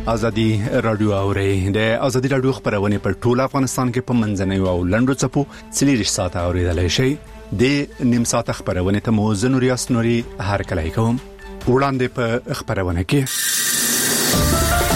ازادي رادیو اوري د ازادي رادیو خبرونه په ټول افغانستان کې په منځنوي او لنډو چپو 40 ساعت اوریدلای شي د نیم ساعت خبرونه ته موزن ریاست نوري هر کله کوم وړاندې په خبرونه کې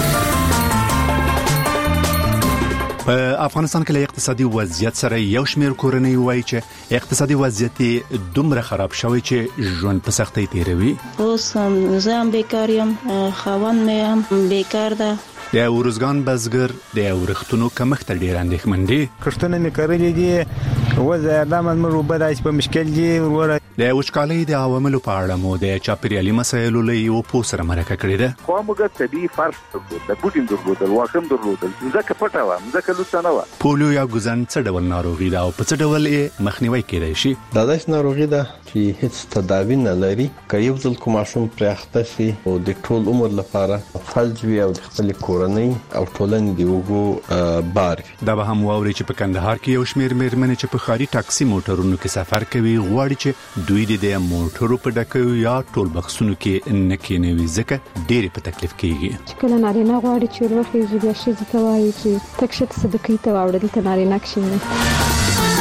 په افغانستان کې له اقتصادي وضعیت سره یو شمېر کورنۍ وایي چې اقتصادي وضعیت دومره خراب شوی چې ژوند په سختۍ تیروي. اوس زه هم بیکار یم، خاوند مې هم بیکار ده. د ورزګان بزګر د ورښتونو کمښت ډیر اندېښمن دي. کښتونه مې کرلې دي، وضع دامن مې روبه داسې په مشکل دي. د وچکالۍ د عواملو په اړه مو د چاپیریالي مسایلو له یو پوه سره مرکه کړې ده. خو موږ طبیعي فرض درلود، د بوټین درلود، واخم درلود، ځکه پټه و، ځکه لوڅه نه و. پولیو یا ګوزن څه ډول ناروغي ده او په څه ډول یې مخنیوي کېدای شي؟ دا داسې ناروغي ده چې هیڅ تداوی نه لري. که یو ځل کوم ماشوم پرې اخته شي او د ټول عمر لپاره فلج وي او د خپل کورنۍ او ټولنې دی وګو بار. دا به هم واوري چې په کندهار کې یو شمېر مېرمنې چې په ښاري ټاکسي موټرونو کې سفر کوي غواړي چې دوی د موټرو په ډکیو یا ټول بکسونو کې نه کېنوي ځکه ډېر په تکلیف کېږي. کله نارینه غواړي چې ورخې بیا ښځې ته وایي چې تکشت صدقې ته واوړه دلته نارینه کښېني.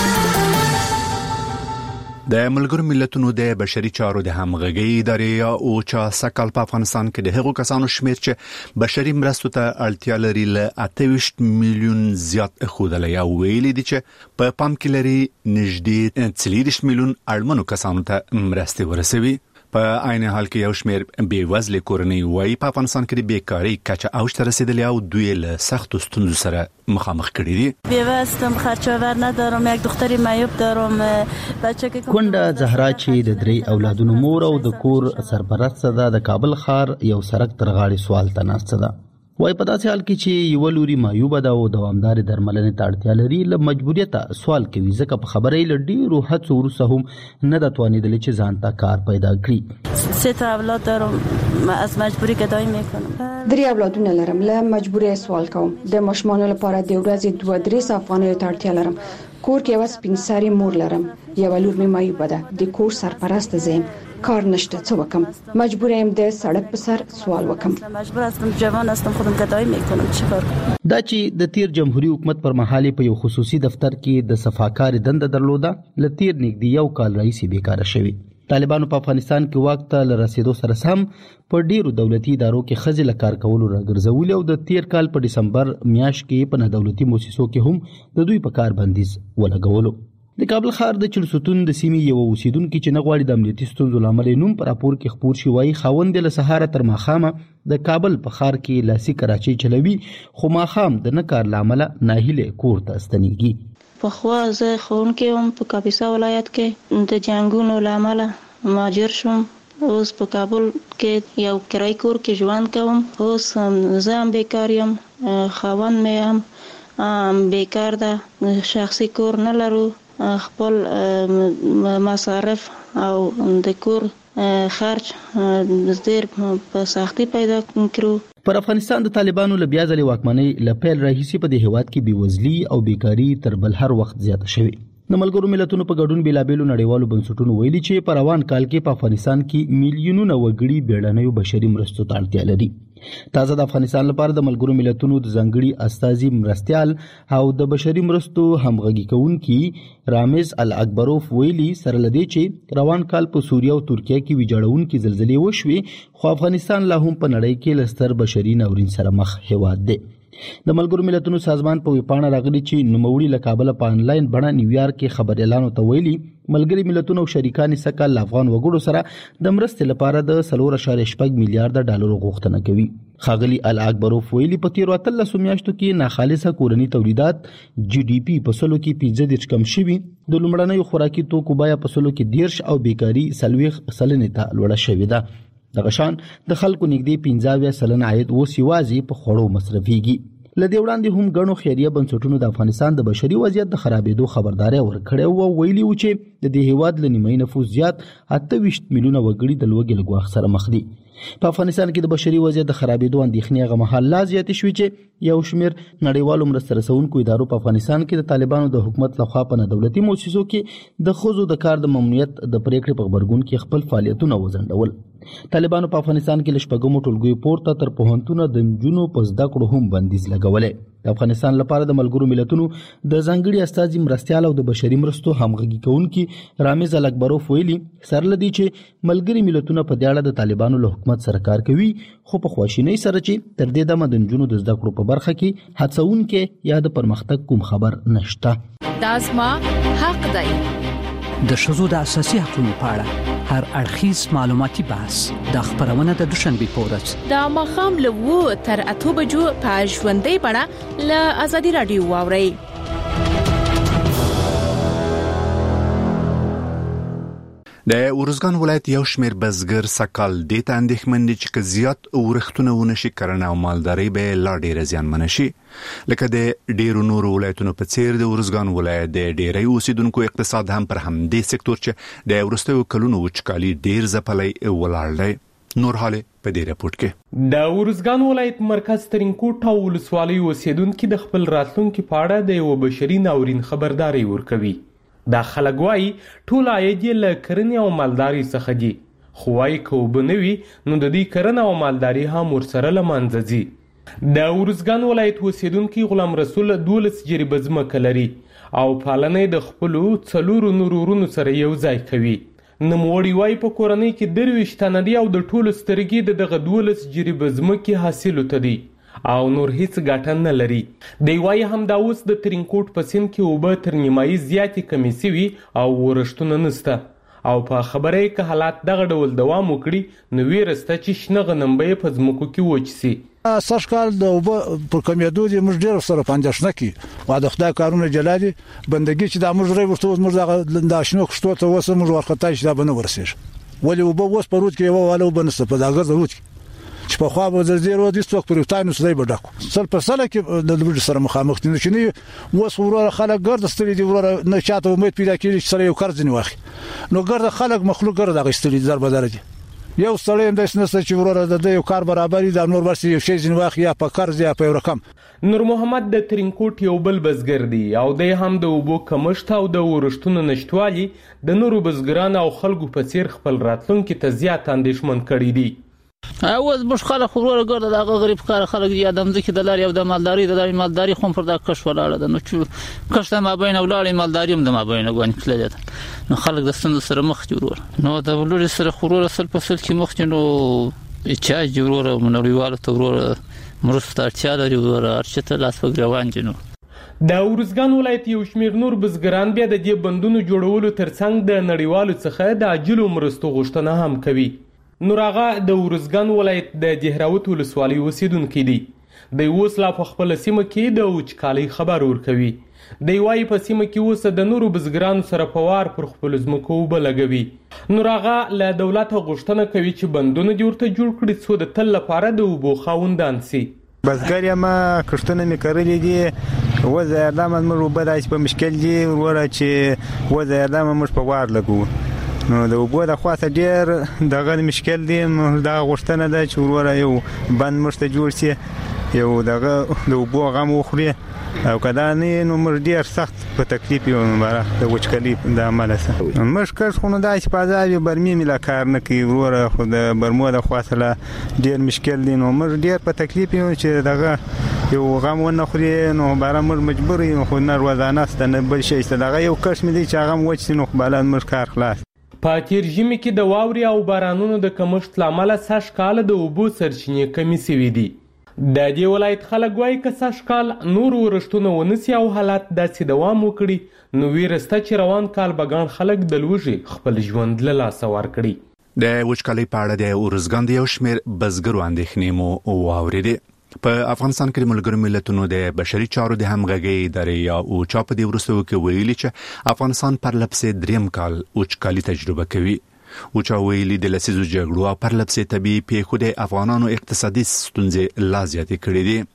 د ملګرو ملتونو د بشري چارو د همغږي ادارې او چا سکل په افغانستان کې د هغو کسانو شمېر چې بشري مرستو ته اړتیا لري له 28 میلیون زیات خودلې او ویلي دي چې په پام کې لري نږدې 40 میلیون اړمنو کسانو ته مرستې ورسوي. په عین حال کې یو شمېر بې وزله کورنۍ وایي په افغانستان کې د بیکاری کچه اوج ته رسیدلې او دوی له سختو ستونزو سره مخامخ کړي دي. بیوستم، خرچاور ندارم، یک دختری معیوب دارم، بچه که کونډه زهرا چې د 3 اولادونو مور او د کور سرپرست ده د کابل ښار یو سړک تر غاړې سوال ته ناسته ده. وای په داسې حال کې چې یو لوري معیوب ده او دوامدار درملنې ته اړتیا لري له مجبوریت سوال کوي ځکه په خبرې له ډیرو هڅو وروسته هم نه د توانیدل چې ځان ته کار پیدا کړي. 3 اولاد دارم، از مجبوری گدایی میکنم. 3 اولادونه لرم، له مجبوری سوال کوم. د ماشومانو لپاره د ورځې 2-3 افغانۍ ته اړتیا لرم. کور کې یو سپین ساري مور لرم، یو لور مې معیوب ده، د کور سرپرست زم، کار نشته، څه وکم؟ مجبور یم د سړک په سر سوال وکم. مجبور هستم، جوان هستم، خودم گدایی میکنم، چیکار کنم؟ دا چې د تیر جمهوریت حکومت پر مهال په یو خصوصي دفتر کې د صفاکار دنده درلوده ل تیر نږدې یو کال راځي بیکاره شوی. طالبانو په افغانستان کې وخت ته رسیدو سره سم په ډیرو دولتي ادارو کې خځې له کار کولو راګرځول او د تیر کال په دسمبر میاشت کې په نه دولتي مؤسسو کې هم د دوی په کار بندیز ولګولو. د کابل ښار د چلسوتون د سیمې یو اوسیدونکو چې نه غواړي د امنیتي ستونزو لامل نوم پر راپور کې خبر شي وایي خاوند له سهار تر ماښام د کابل په ښار کې لاسي کراچي چلوي خو ماښام د نه کار لامل ناهیله کور ته ستنیږي. په خوا زه خونکې هم په کاپیسا ولایت کې د جنگونو لامل مهاجر شوم. اوس په کابل کې یو کرای کور کې ژوند کوم. اوس زه هم بیکار یم، خاوند مې هم بیکار ده، شخصي کور نه لرو، خپل مصارف او د کور خرج ډېر په سختي پیدا کړو. پر افغانستان د طالبانو له بیا ځلې واکمنۍ له پیل راهیسې په دې هیواد کې بېوزلي او بیکاري تر بل هر وخت زیاته شوې. د ملګرو ملتونو په ګډون بېلابېلو نړیوالو بنسټونو ویلي چې په روان کال کې په افغانستان کې میلیونونه وګړي بیړنیو بشري مرستو ته اړتیا لري. تازه د افغانستان لپاره د ملګرو ملتونو د ځانګړي استازي مرستيال او د بشري مرستو همغږي کوونکي رامز الاکبروف ویلي سره لدی چې روان کال په سوریه او ترکیه کې ویجاړونکي زلزلې وشوي خو افغانستان لا هم په نړۍ کې لستر بشري ناورین سره مخ هیواد دی. د ملګرو ملتونو سازمان په ویپاڼه راغلي چې نوموړي له کابل په انلاین بڼه نیویارک کې خبر اعلان ته ویلي ملګري ملتونو او شریکان سکل افغان وګړو سره د مرستې لپاره د 4.8 میلیارډ ډالر غوښتنه کوي. خاغلی الاکبروف ویلي په تیر 13 میاشتو کې ناخالصه کورنی تولیدات GDP په سلو کې 15 کم شوي، د لومړنیو خوراکي توکو بیه په سلو کې 10 او بیکاری 40% ته لوړه شوې ده. دغه شان د خلکو نږدې 15% عاید اوس یوازې په خوړو مصرفيږي. لدې وړاندې هم غنو خیریه بنسټونو د افغانستان د بشري وضعیت د خرابېدو خبرداري ورکړې او ویلي و چې د دې هیواد له نیمه نفوس زیات 28 میلیونه وګړي د لوږې له ګواښ سره مخ دي. په افغانستان کې د بشري وضعیت د خرابېدو اندېښنې هغه مهال لا زیاتې شوې چې یو شمېر نړیوالو مرسته رسونکو ادارو په افغانستان کې د طالبانو د حکومت لخوا په نه دولتي مؤسسو کې د ښځو د کار د ممنوعیت د پریکړې په غبرګون کې خپل فعالیتونه وځنډول. طالبانو په افغانستان کې لشپګمو ټولګي پورته تر پوهنتونه د نجونو په زده کړو هم بندیز لګولې. د افغانستان لپاره د ملګرو ملتونو د ځانګړي استازي مرستيال او د بشري مرستو همغږي کوونکي رامز الکبروف ویلي سرلدي چې ملګري ملتونه په دې اړه د طالبانو له حکومت سره کار کوي، خو په خواشینۍ سره چې تر دې دمه د نجونو د زده کړو په برخه کې هڅونکې یا د پرمختګ کوم خبر نشته. دا زما حق دی. د ښځو د اساسي حقوقو په اړه هر اړخیز معلوماتي بحث د خبرونه د دوشنبه په ورځ د ماښام له 2 تر 8 بجو په ژوندۍ بڼه له ازادي رادیو واورئ. د ورزګان ولایت یو شمیر بزګر سکال د ته اندېښمن دي چې زیات ورښتونه ونشي کرنه او مالداري به لا ډیر زیانمن شي. لکه د ډیرو نورو ولایتونو په څیر د ورزګان ولایت د ډیری اوسیدونکو اقتصاد هم پر همدې سکتور چې د ورستیو کلونو وچکالي ډیر ځپلای ولاړ دی. نور حاله په دې راپورټ کې د ورزګان ولایت مرکز ترینکوټ او ولسوالۍ اوسیدونکو د خپل راتلونکو په اړه د یو بشري ناورین خبرداري ورکوي. دا خلک وایي ټول عاید یې له کرنې او مالداري څخه دي، خو وایي که اوبه نه وي نو د دې کرنه او مالداري هم ورسره له منځه ځي. د ورزګان ولایت اوسیدونکي غلام رسول 12 جریبه ځمکه لري او پالنه د خپلو 4 نورو ورونو سره یو ځای کوي. نوموړي وایي په کورنۍ کې 23 تنه دي او د ټولو سترګې د دغه 12 جریبه ځمکې حاصل ته دي او نور هیڅ ګټه نه لري. دی وایي هم دا اوس د ترینکوټ په سیند کې اوبه تر نیمایي زیاتې کمې سوي او ورښتونه نسته او په خبره یې که حالات دغه ډول دوام وکړي نو ویره شته چې شنه غنم به یې په ځمکو کې وچ سي. سږ کال د اوبه پر کمیدو دي موږ ډېر سره پاندېښنه کوي او د خدای کارونه جلا دي. بندګي چې دا موږ ورته موږ د شنو کښتو ته اوس موږ ورختای چې دا به نه ورسېږي. ولې اوبه اوس په رود کې یو والا اوبه نسته په دغه ضرورت چې په خوا به د زیرو د څوک پر تاینو سړي بډاکو سل په سل کې د لوړ سره مخامخ دي چې نه اوس وروره خلک ګرد ستړي دي وروره نه چاته امید پیدا کیږي چې سره یو قرض نه واخلي نو ګرد خلک مخلوق ګرد غستړي در بدل دي. یو سړی هم د سنسته چې وروره د یو کار برابرۍ د نور ورسې یو شی ځنی واخلي یا په قرض یا په رقم. نور محمد د ترینکوټ یو بل بزګر دی او د هم د اوبو کمښت او د ورښتونو نشټوالي د نورو بزګرانو او خلکو په څیر خپل راتلونکي ته زیات اندېښمن کړي دي. اوس مش خلک خبره ګرځي دا غریب کار خلک دی ادم ځکه د لاري او د مالداري خو پر دا کښ ولاړه ده نو چې کښ ما بین ولاړې مالداري هم د ما بین غوښنه کړل نو خلک د ستند سره مخ جوړول نو د ولور سره خورور سره په سل کې مخ نو چې جوړور منوریواله تورور مرسته اړتیا لري ور ارشته لاس وګروان جنو. د ورزګان ولایت یو شمیر نور بزګران بیا د دې بندونو جوړولو ترڅنګ د نړیوالو څخه د عاجلو مرستو غوښتنه هم کوي. نور هغه د ورزګان ولایت د دهراوت ولسوالۍ اوسیدونکي دي. د اوس لا په خپل سیمه کې د وچکالۍ خبر ورکوي. د وایي په سیمه کې اوس د نورو بزګرانو سره په وار پر خپل ځمکو اوبه لګوي. نور هغه له دولته غوښتنه کوي چې بندونه دې ورته جوړ کړي څو د تل لپاره د اوبو خاوندان سي. بزګر یم کښتونه مې کرلي دي وضع اعلام موږ اوبه داسې په مشکل دي وروره چې وضع اعلام موږ په وار لګو نو د اوبو د خواته ډیر دغه مشکل دی. دا غوښتنه ده چې وروره یو بند مشته جوړ شي یو دغه د اوبو غم وخوري او کدا نه نو موږ ډیر سخت په تکلیف یو مبارک د وچکالي د عمله سره موږ کښ خو نه داسې په ځای برمي ملا کار نه کوي وروره خو د برمو د خواته ډیر مشکل دی نو موږ ډیر په تکلیف یو چې دغه یو غم ونه خوري نو بار موږ مجبور یو خو نه روزانه ست نه بل شي ست دغه یو کښ مې دی چې هغه وچ نو بلان موږ کار خلاص. په تیر ژمي کې د واوري او بارانونو د کمښت لامل سږ کال د اوبو سرچینې کمی سوي دي. د دې ولایت خلک وایي که سږ کال نور ورښتونه ونسي او حالات داسې دوام وکړي نو ویره شته چې روان کال به ګڼ خلک د لوږې خپل ژوند له لاسه ورکړي. د وچکالۍ په اړه د ورزګان د یو شمیر بزګرو اندېښنې مو واورېدې. په افغانستان کې د ملګرو ملتونو د بشري چارو د همغږۍ ادارې او چا په دې وروستیو کې ویلي چې افغانستان پر لپسې دریم کال وچکالي تجربه کوي. چا ویلي د لسیزو جګړو او پر لپسې طبيعي پیښو د افغانانو اقتصادي ستونزې لا زیاتې کړې دي.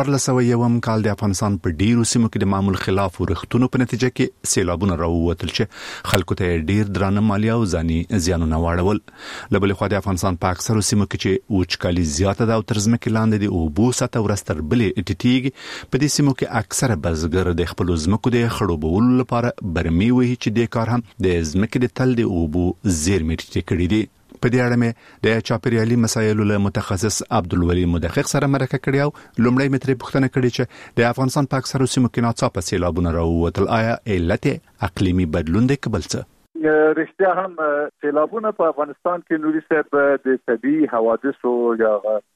1401 کال د افغانستان په ډیرو سیمو کې د معمول خلاف ورښتونو په نتیجه کې سیلابونه راووتل چې خلکو ته ډیر درانه مالیه او ځاني زیانونه واړول. لبل خو د افغانستان په اکثرو سیمو کې چې وچکالي زیاته ده او تر ځمکې لاندې د اوبو سطح ورستر بلې ټیټیږي په دې سیمو کې اکثره بزګر د خپل ځمکو د خړوبولو لپاره برمي وهي چې د کار هم د ځمکې د تل د اوبو زیرمې ټیټې کړې دي. په دې اړه مې د چاپیریالي مسایلو له متخصص عبدالولي مدقق سره مرکه کړې او لومړی متري پوښتنه کړې چې د افغانستان په اکثرو سیمو کې ناڅاپه سیلابونه راووتل، آیا علت اقلیمي بدلون دی که بل څه؟ رښتیا هم سیلابونه په افغانستان کې نوري صاحب د طبيعي حوادثو یا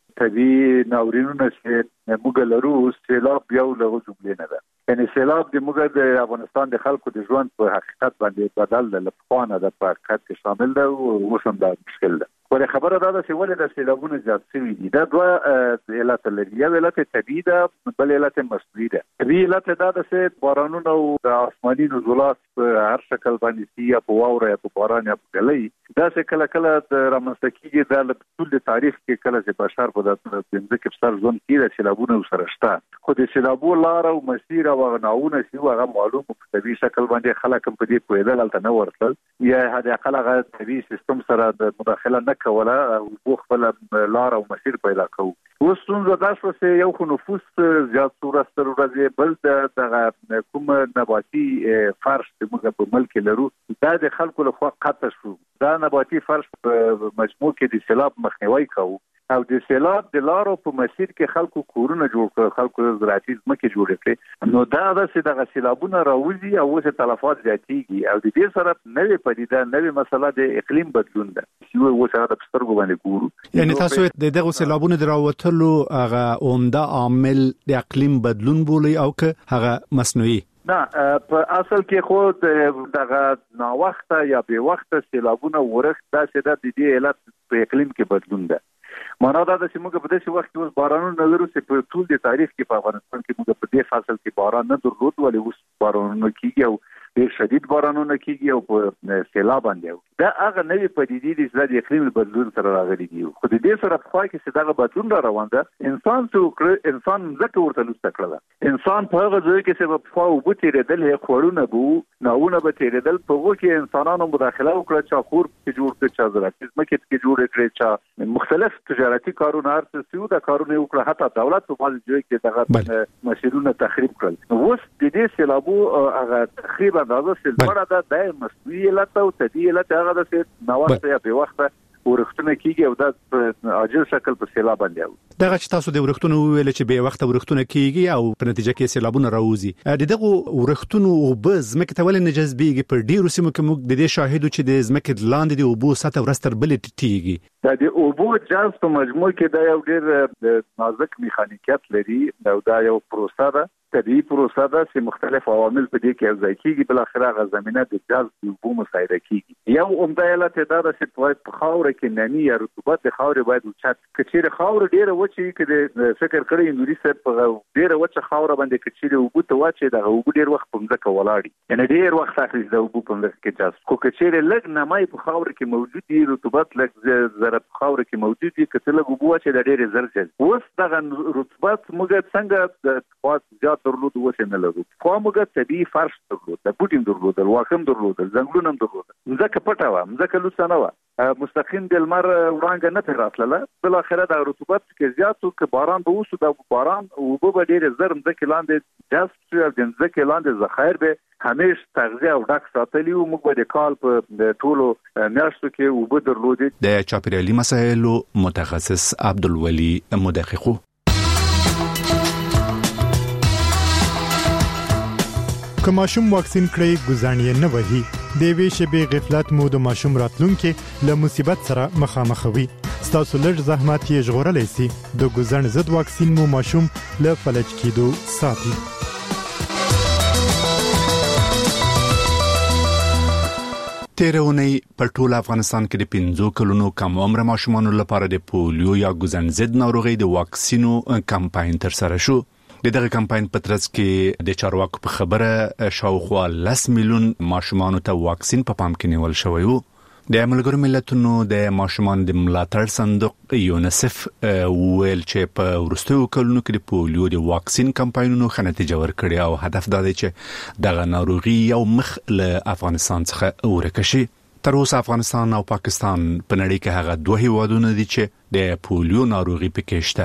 طبيعي ناورینونو چې موږ لرو، سیلاب یو له جملې نه ده. یعنی سیلاب د موږ د افغانستان د خلکو د ژوند په حقیقت باندې بدل د لپاره د حقیقت کې شامل ده او وسم دا مشکل ده. ولې خبره ده چې ولې د سیلابونو زیات شوي دي؟ دا دوه علت لري. یو علت طبيعي ده، بل علت مصنوعي ده. طبيعي علت دا ده چې بارانونه او د آسماني نزولات په هر شکل باندې یا په واوره یا په باران یا په ګلۍ دا چې کله کله د رامنځته کیږي، دا له ټول تاریخ کې کله چې بشر په دې کې سر ژوند کې د سیلابونو سره شته، خو د سیلابو لار او مسیر او غناونه چې هغه معلوم په طبيعي شکل باندې خلک په دې پوهېدل هلته نه ورتل یا هدا خلک طبيعي سیستم سره د مداخله نه کوله او خپل لار او مسیر پیدا کوو. اوس څنګه دا شو چې یو خو نفوس زیات سورستر ورځي، بل د کوم نباتي فرش چې موږ په ملک لرو دا د خلکو له خوا قطع شو. دا نباتي فرش په مجموع کې د سیلاب مخنیوي کوي او د سیلاب د لارو په مسیر کې خلکو کورونه جوړ کړل، خلکو زراعتي ځمکې جوړې کړې، نو دا چې د سیلابونو راوځي او اوس تلفات زیاتېږي او د دې سره نوې پدیده نوې مسله د اقلیم بدلون ده چې اوس هغه په سترګو باندې ګورو. یعنی تاسو د دغه سیلابونو دراوتلو هغه عمده عامل د اقلیم بدلون بولي او که هغه مصنوعي؟ نه، په اصل کې خو دغه ناوخته یا بې وخته سیلابونه ورښت دا چې د دې علت په اقلیم کې بدلون ده. معنا دا ده چې موږ په داسې وخت کې اوس بارانونه لرو چې په ټول د تاریخ کې په افغانستان کې موږ په دې فصل کې باران نه درلود، ولې اوس بارانونه کیږي او ډېر شدید بارانونه کیږي او په سیلاب باندې دا هغه نوې پدیدې دي چې د اقلیم بدلون سره راغلي دي. خو د دې سره په خوا کې چې دغه بدلون را روان ده، انسان ځکه ورته لوسته کړله. انسان په هغه ځای کې چې په خوا اوبه تېرېدل، خوړونه به ناونه به تېرېدل، په هغو کې انسانانو مداخله وکړه، چا کور پکې جوړ کړ، چا زراعتي ځمکې پکې جوړې کړې، چا مختلف تجارتي کارونه هر څه سیو د کارونه وکړه، حتی دولت په بعض ځای کې دغه مسیرونه تخریب کړل. اوس د دې سیلابو هغه تخریب اندازه سلبره ده د مصنوعي علت او طبيعي علت هغه ده چې ناوخته یا بې وخته ورښتونه کیږي او دا په عاجل شکل په سیلاب باندې دغه چې تاسو د ورښتونو ویل چې بې وخته ورښتونه کیږي او په نتیجه کې سیلابونه راوځي، دغه ورښتونو او به ځمکې ته ولې نه جذبېږي؟ په ډیرو سیمو کې موږ د دې شاهدو چې د ځمکې لاندې د اوبو سطح ورځ تر بلې ټیټیږي. دا د اوبو جذب په مجموع کې دا یو ډېر نازک میخانیکیت لري او دا یو پروسه ده، طبيعي پروسه ده چې مختلف عوامل په دې کې یوځای کیږي، بل اخر هغه زمينه د جذب د اوبو مساعده کیږي. یو عمده علت دا ده چې په خاور کې نمی یا رطوبت د خاورې باید اوچت کچېره خاور ډیره وچی کې فکر کړی نوري صاحب په ډیره وچه خاور باندې کچېره اوبو ته واچي د اوبو ډیر وخت په ځکه ولاړی، یعنی ډیر وخت اخلي د اوبو په ځکه کې جذب کو کچېره لګ نمای په خاور کې موجود دي، رطوبت لګ زره په خاور کې موجود دي، کته لګ اوبو واچي د ډیر زر جذب. اوس دغه رطوبت موږ څنګه د خاص زیات درلود وسه نه لرو، خو موږ طبيعي فرش درلود، د بوټین درلود، واخم درلود، زنګلونم درلود، ځکه پټه و ځکه لوسانه و مستقیم د لمر وړانګه نه تراتله، بل اخره د رطوبت کې زیاتو کې باران به وسو، د باران او به ډیر زر ځکه لاندې جذب شو د ځکه لاندې ذخایر به همیش تغذیه او ډک ساتلی او موږ د کال په ټولو میاشتو کې او به درلودي. د چاپیریالي مسایلو متخصص عبدالولي مدقق. که ماشوم واکسین کړی ګزانې نه وهي، د وی شبي غفلت مو د ماشوم راتلونکي له مصیبت سره مخامخ وي. ستاسو لږ زحمت یې ژغورلی سي. د ګزن ضد واکسین مو ماشوم له فلج کېدو ساتي. تیرونی په ټول افغانستان کې د 15 کلونو کم عمر ماشومانو لپاره د پولیو یا ګزن ضد ناروغي د واکسینو کمپاین تر سره شو. دغه کمپاین په ترڅ کې د چارواکو په خبره شاوخوا 10 میلیون ماشومان ته واکسین په پام کې نیول شوی وو. د ملګرو ملتونو د ماشومان د ملاتړ صندوق یونیسف ویل چې په وروستیو کلونو کې د پولیو د واکسین کمپاینونو ښه نتیجه ورکړې او هدف دا دی چې دغه ناروغي یو مخ له افغانستان څخه ورکه شي. تر اوسه افغانستان او پاکستان په نړۍ کې هغه دوه هیوادونه دي چې د پولیو ناروغي پکې شته.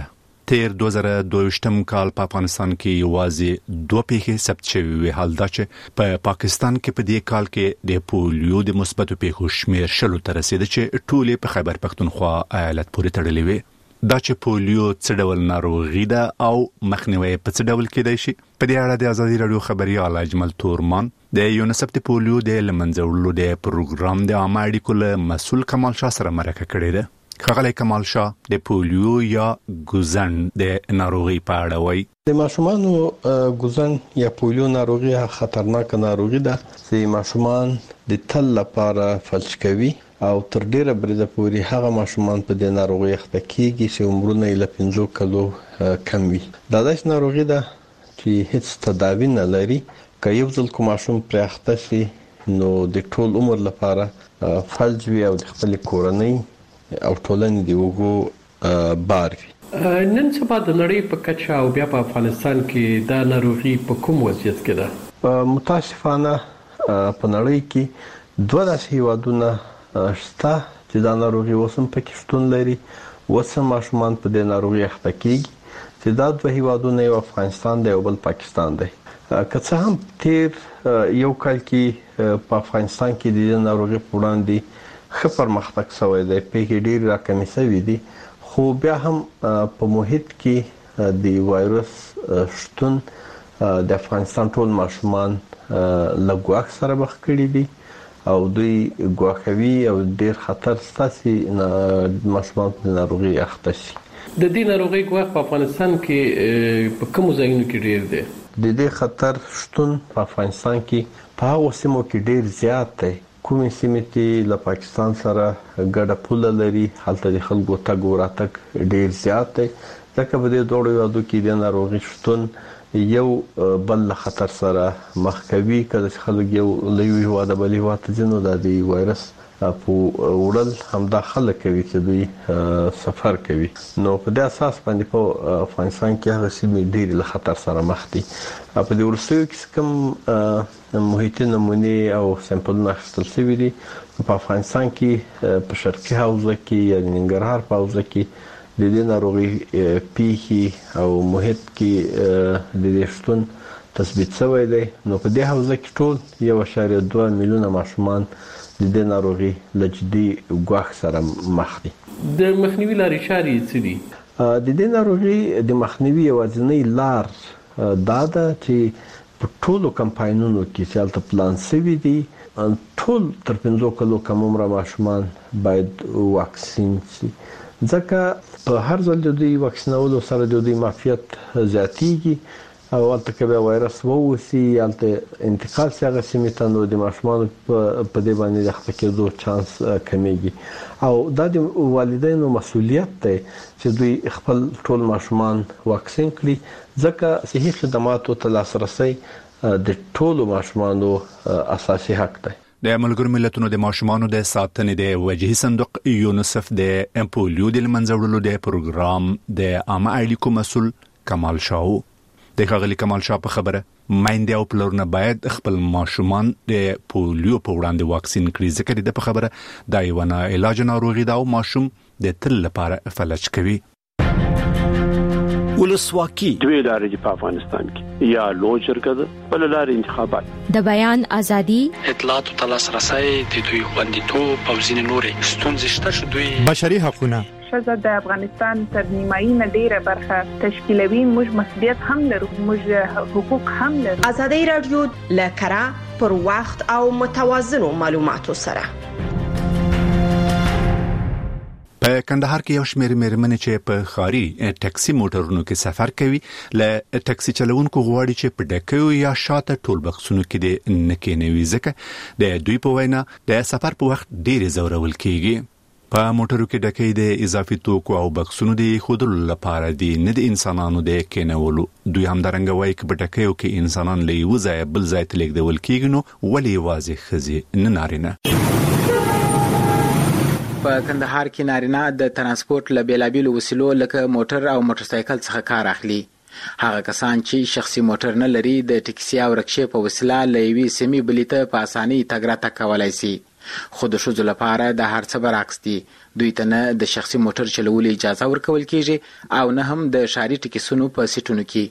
تیر 2022 کال په افغانستان کې یوازې 2 پیښې ثبت شوې وي، حال دا چې په پاکستان کې په دې کال کې د پولیو د مثبتو پیښو شمیر 10 ته رسیدي چې ټولې په خیبر پختونخوا ایالت پورې تړلې وي. دا چې پولیو څه ډول ناروغي ده او مخنیوي په څه ډول کېدای شي، په دې اړه د ازادي رادیو خبريال اجمل تورمان د یونیسف د پولیو د لمنځه وړلو د پروګرام د عامه اړیکو له مسؤل کمال شاه سره مرکه کړې ده. ښاغلی کمال شاه د پولیو یا ګوزن د ناروغي په اړه وایي. د ماشومانو ګوزن یا پولیو ناروغي خطرناک ناروغي ده چې ماشومان د تل لپاره فلج کوي او تر ډیره بریده پورې هغه ماشومان په دې ناروغي اخته کیږي چې عمرونه یې له 15 کلو کم وي. دا داسې ناروغي ده چې هیڅ تداوی نه لري. که یو ځل کوم ماشوم پرې اخته شي نو د ټول عمر لپاره فلج وي او د خپل کورنۍ او ټولنې دی وګو بار وي. نن سبا د نړۍ په کچه او بیا په افغانستان کې دا ناروغي په کوم وضعیت کې ده؟ متاسفانه په نړۍ کې 2 هیوادونه شته چې دا ناروغي وسم پکې شتون لري. وسم ماشومان په دې ناروغي اخته کیږي چې دا 2 هیوادونه یو افغانستان دی او بل پاکستان دی. که څه هم تیر یو کال کې په افغانستان کې د ناروغي په وړاندې ښه پرمختګ شوی دی، پیښې ډېرې راکمې شوې دي، خو بیا هم په محیط کې د وایرس شتون د افغانستان ټول ماشومان له ګواښ سره مخ کړي دي او دوی ګواښوي او ډېر خطر شته چې ماشومان په ناروغي اخته شي. د دې ناروغي ګواښ په افغانستان کې په کومو ځایونو کې ډېر دی؟ د دې خطر شتون په افغانستان کې په هغو سیمو کې ډېر زیات دی. کومې سیمې چې له پاکستان سره ګډه پوله لري هلته د خلکو تګ او راتګ ډېر زیات دی، ځکه په دې دوړو هیوادو کې د ناروغي شتون یو بل خطر سره مخ کوي. کله چې خلک یو له یو هیواده بل هیواد ته ځي نو د وایرس په وړل همدا خلک کوي چې دوی سفر کوي. نو په دې اساس باندې په افغانستان کې هغه سیمې ډېرې له خطر سره مخ دي. په دې وروستیو کې کوم محیطي نمونې او سمپلونه اخیستل شوي دي په افغانستان کې په شرقي حوزه کې یا ننګرهار په حوزه کې د دې ناروغي پیښې او محیط کې د دې شتون تثبیت شوی دی. نو په دې حوزه کې ټول 1.2 میلیونه ماشومان د دې ناروغي له جدي ګواښ سره مخ دي. د مخنیوي لارې چارې څه دي؟ د دې ناروغي د مخنیوي یوازینۍ لار دا ده چې په ټولو کمپاینونو کې چې هلته پلان شوي دي ټول تر 15 کلو کم عمره ماشومان باید واکسین شي، ځکه په هر ځل د دوی واکسینولو سره د دوی معافیت زیاتیږي او هلته که بیا وایرس ووسي هلته انتقال شي هغه سیمې ته نو د ماشومانو په دې باندې د اخته کېدو چانس کمیږي. او دا د والدینو مسؤلیت دی چې دوی خپل ټول ماشومان واکسین کړي، ځکه صحي خدماتو ته لاسرسی د ټولو ماشومانو اساسي حق دی. د ملګرو ملتونو د ماشومانو د ساتنې د وجهي صندوق یونیسف د پولیو د لمنځه وړلو د پروګرام د عامه اړیکو مسؤل کمال شاه د ښاغلي کمال شاه په خبره میندې او پلرونه باید خپل ماشومان د پولیو په وړاندې واکسین کړي، ځکه د په خبره دا یو نه علاج ناروغي ده او ماشوم د تل لپاره فلج کوي. ولسواکي دوی لارې په افغانستان کې یا لوی شرکت بل لارې انتخابات د بیان ازادي اطلاعات او تلاسرسي د دوی خوندیتوب او ځینې نورې ستونزې شته چې دوی بشري حقوقونه ښځه د افغانستان تر نیمایي نه ډیره برخه تشکیلوي. موږ مسؤلیت هم لرو، موږ حقوق هم لرو. ازادي رادیو لکرا پر وخت او متوازنو معلوماتو سره په کندهار کې یو شمېر مېرمنې چې په خاري ټاکسي موټرونو کې سفر کوي له ټاکسي چلوونکو غواړي چې په ډکیو یا شاته ټول بکسونو کې د نکېنوي، ځکه د دوی په وینا د سفر په وخت ډېر زورول کیږي. په موټرو کې ډکې د اضافي توکو او بکسونو د خودلو لپاره دي، نه د انسانانو د کېنولو. دوی هم درنګ وایي چې په ډکیو کې انسانان له یو ځای بل ځای ته لیږدول کیږي، نو ولې یوازې ښځې نه نارینه؟ په کندهار کې نارینه د ترانسپورت له بیلابیلو وسیلو لکه موټر او موټر سایکل څخه کار اخلي. هغه کسان چې شخصي موټر نه لري د ټکسي او رکشې په وسیله له یوې سیمې بلې ته په اسانۍ تګ راتګ کولای شي. خو د شوزو لپاره د هر څه برعکس دي. دوی ته نه د شخصي موټر چلولو اجازه ورکول کیږي او نه هم د ښاري ټکسونو په سیټونو کې.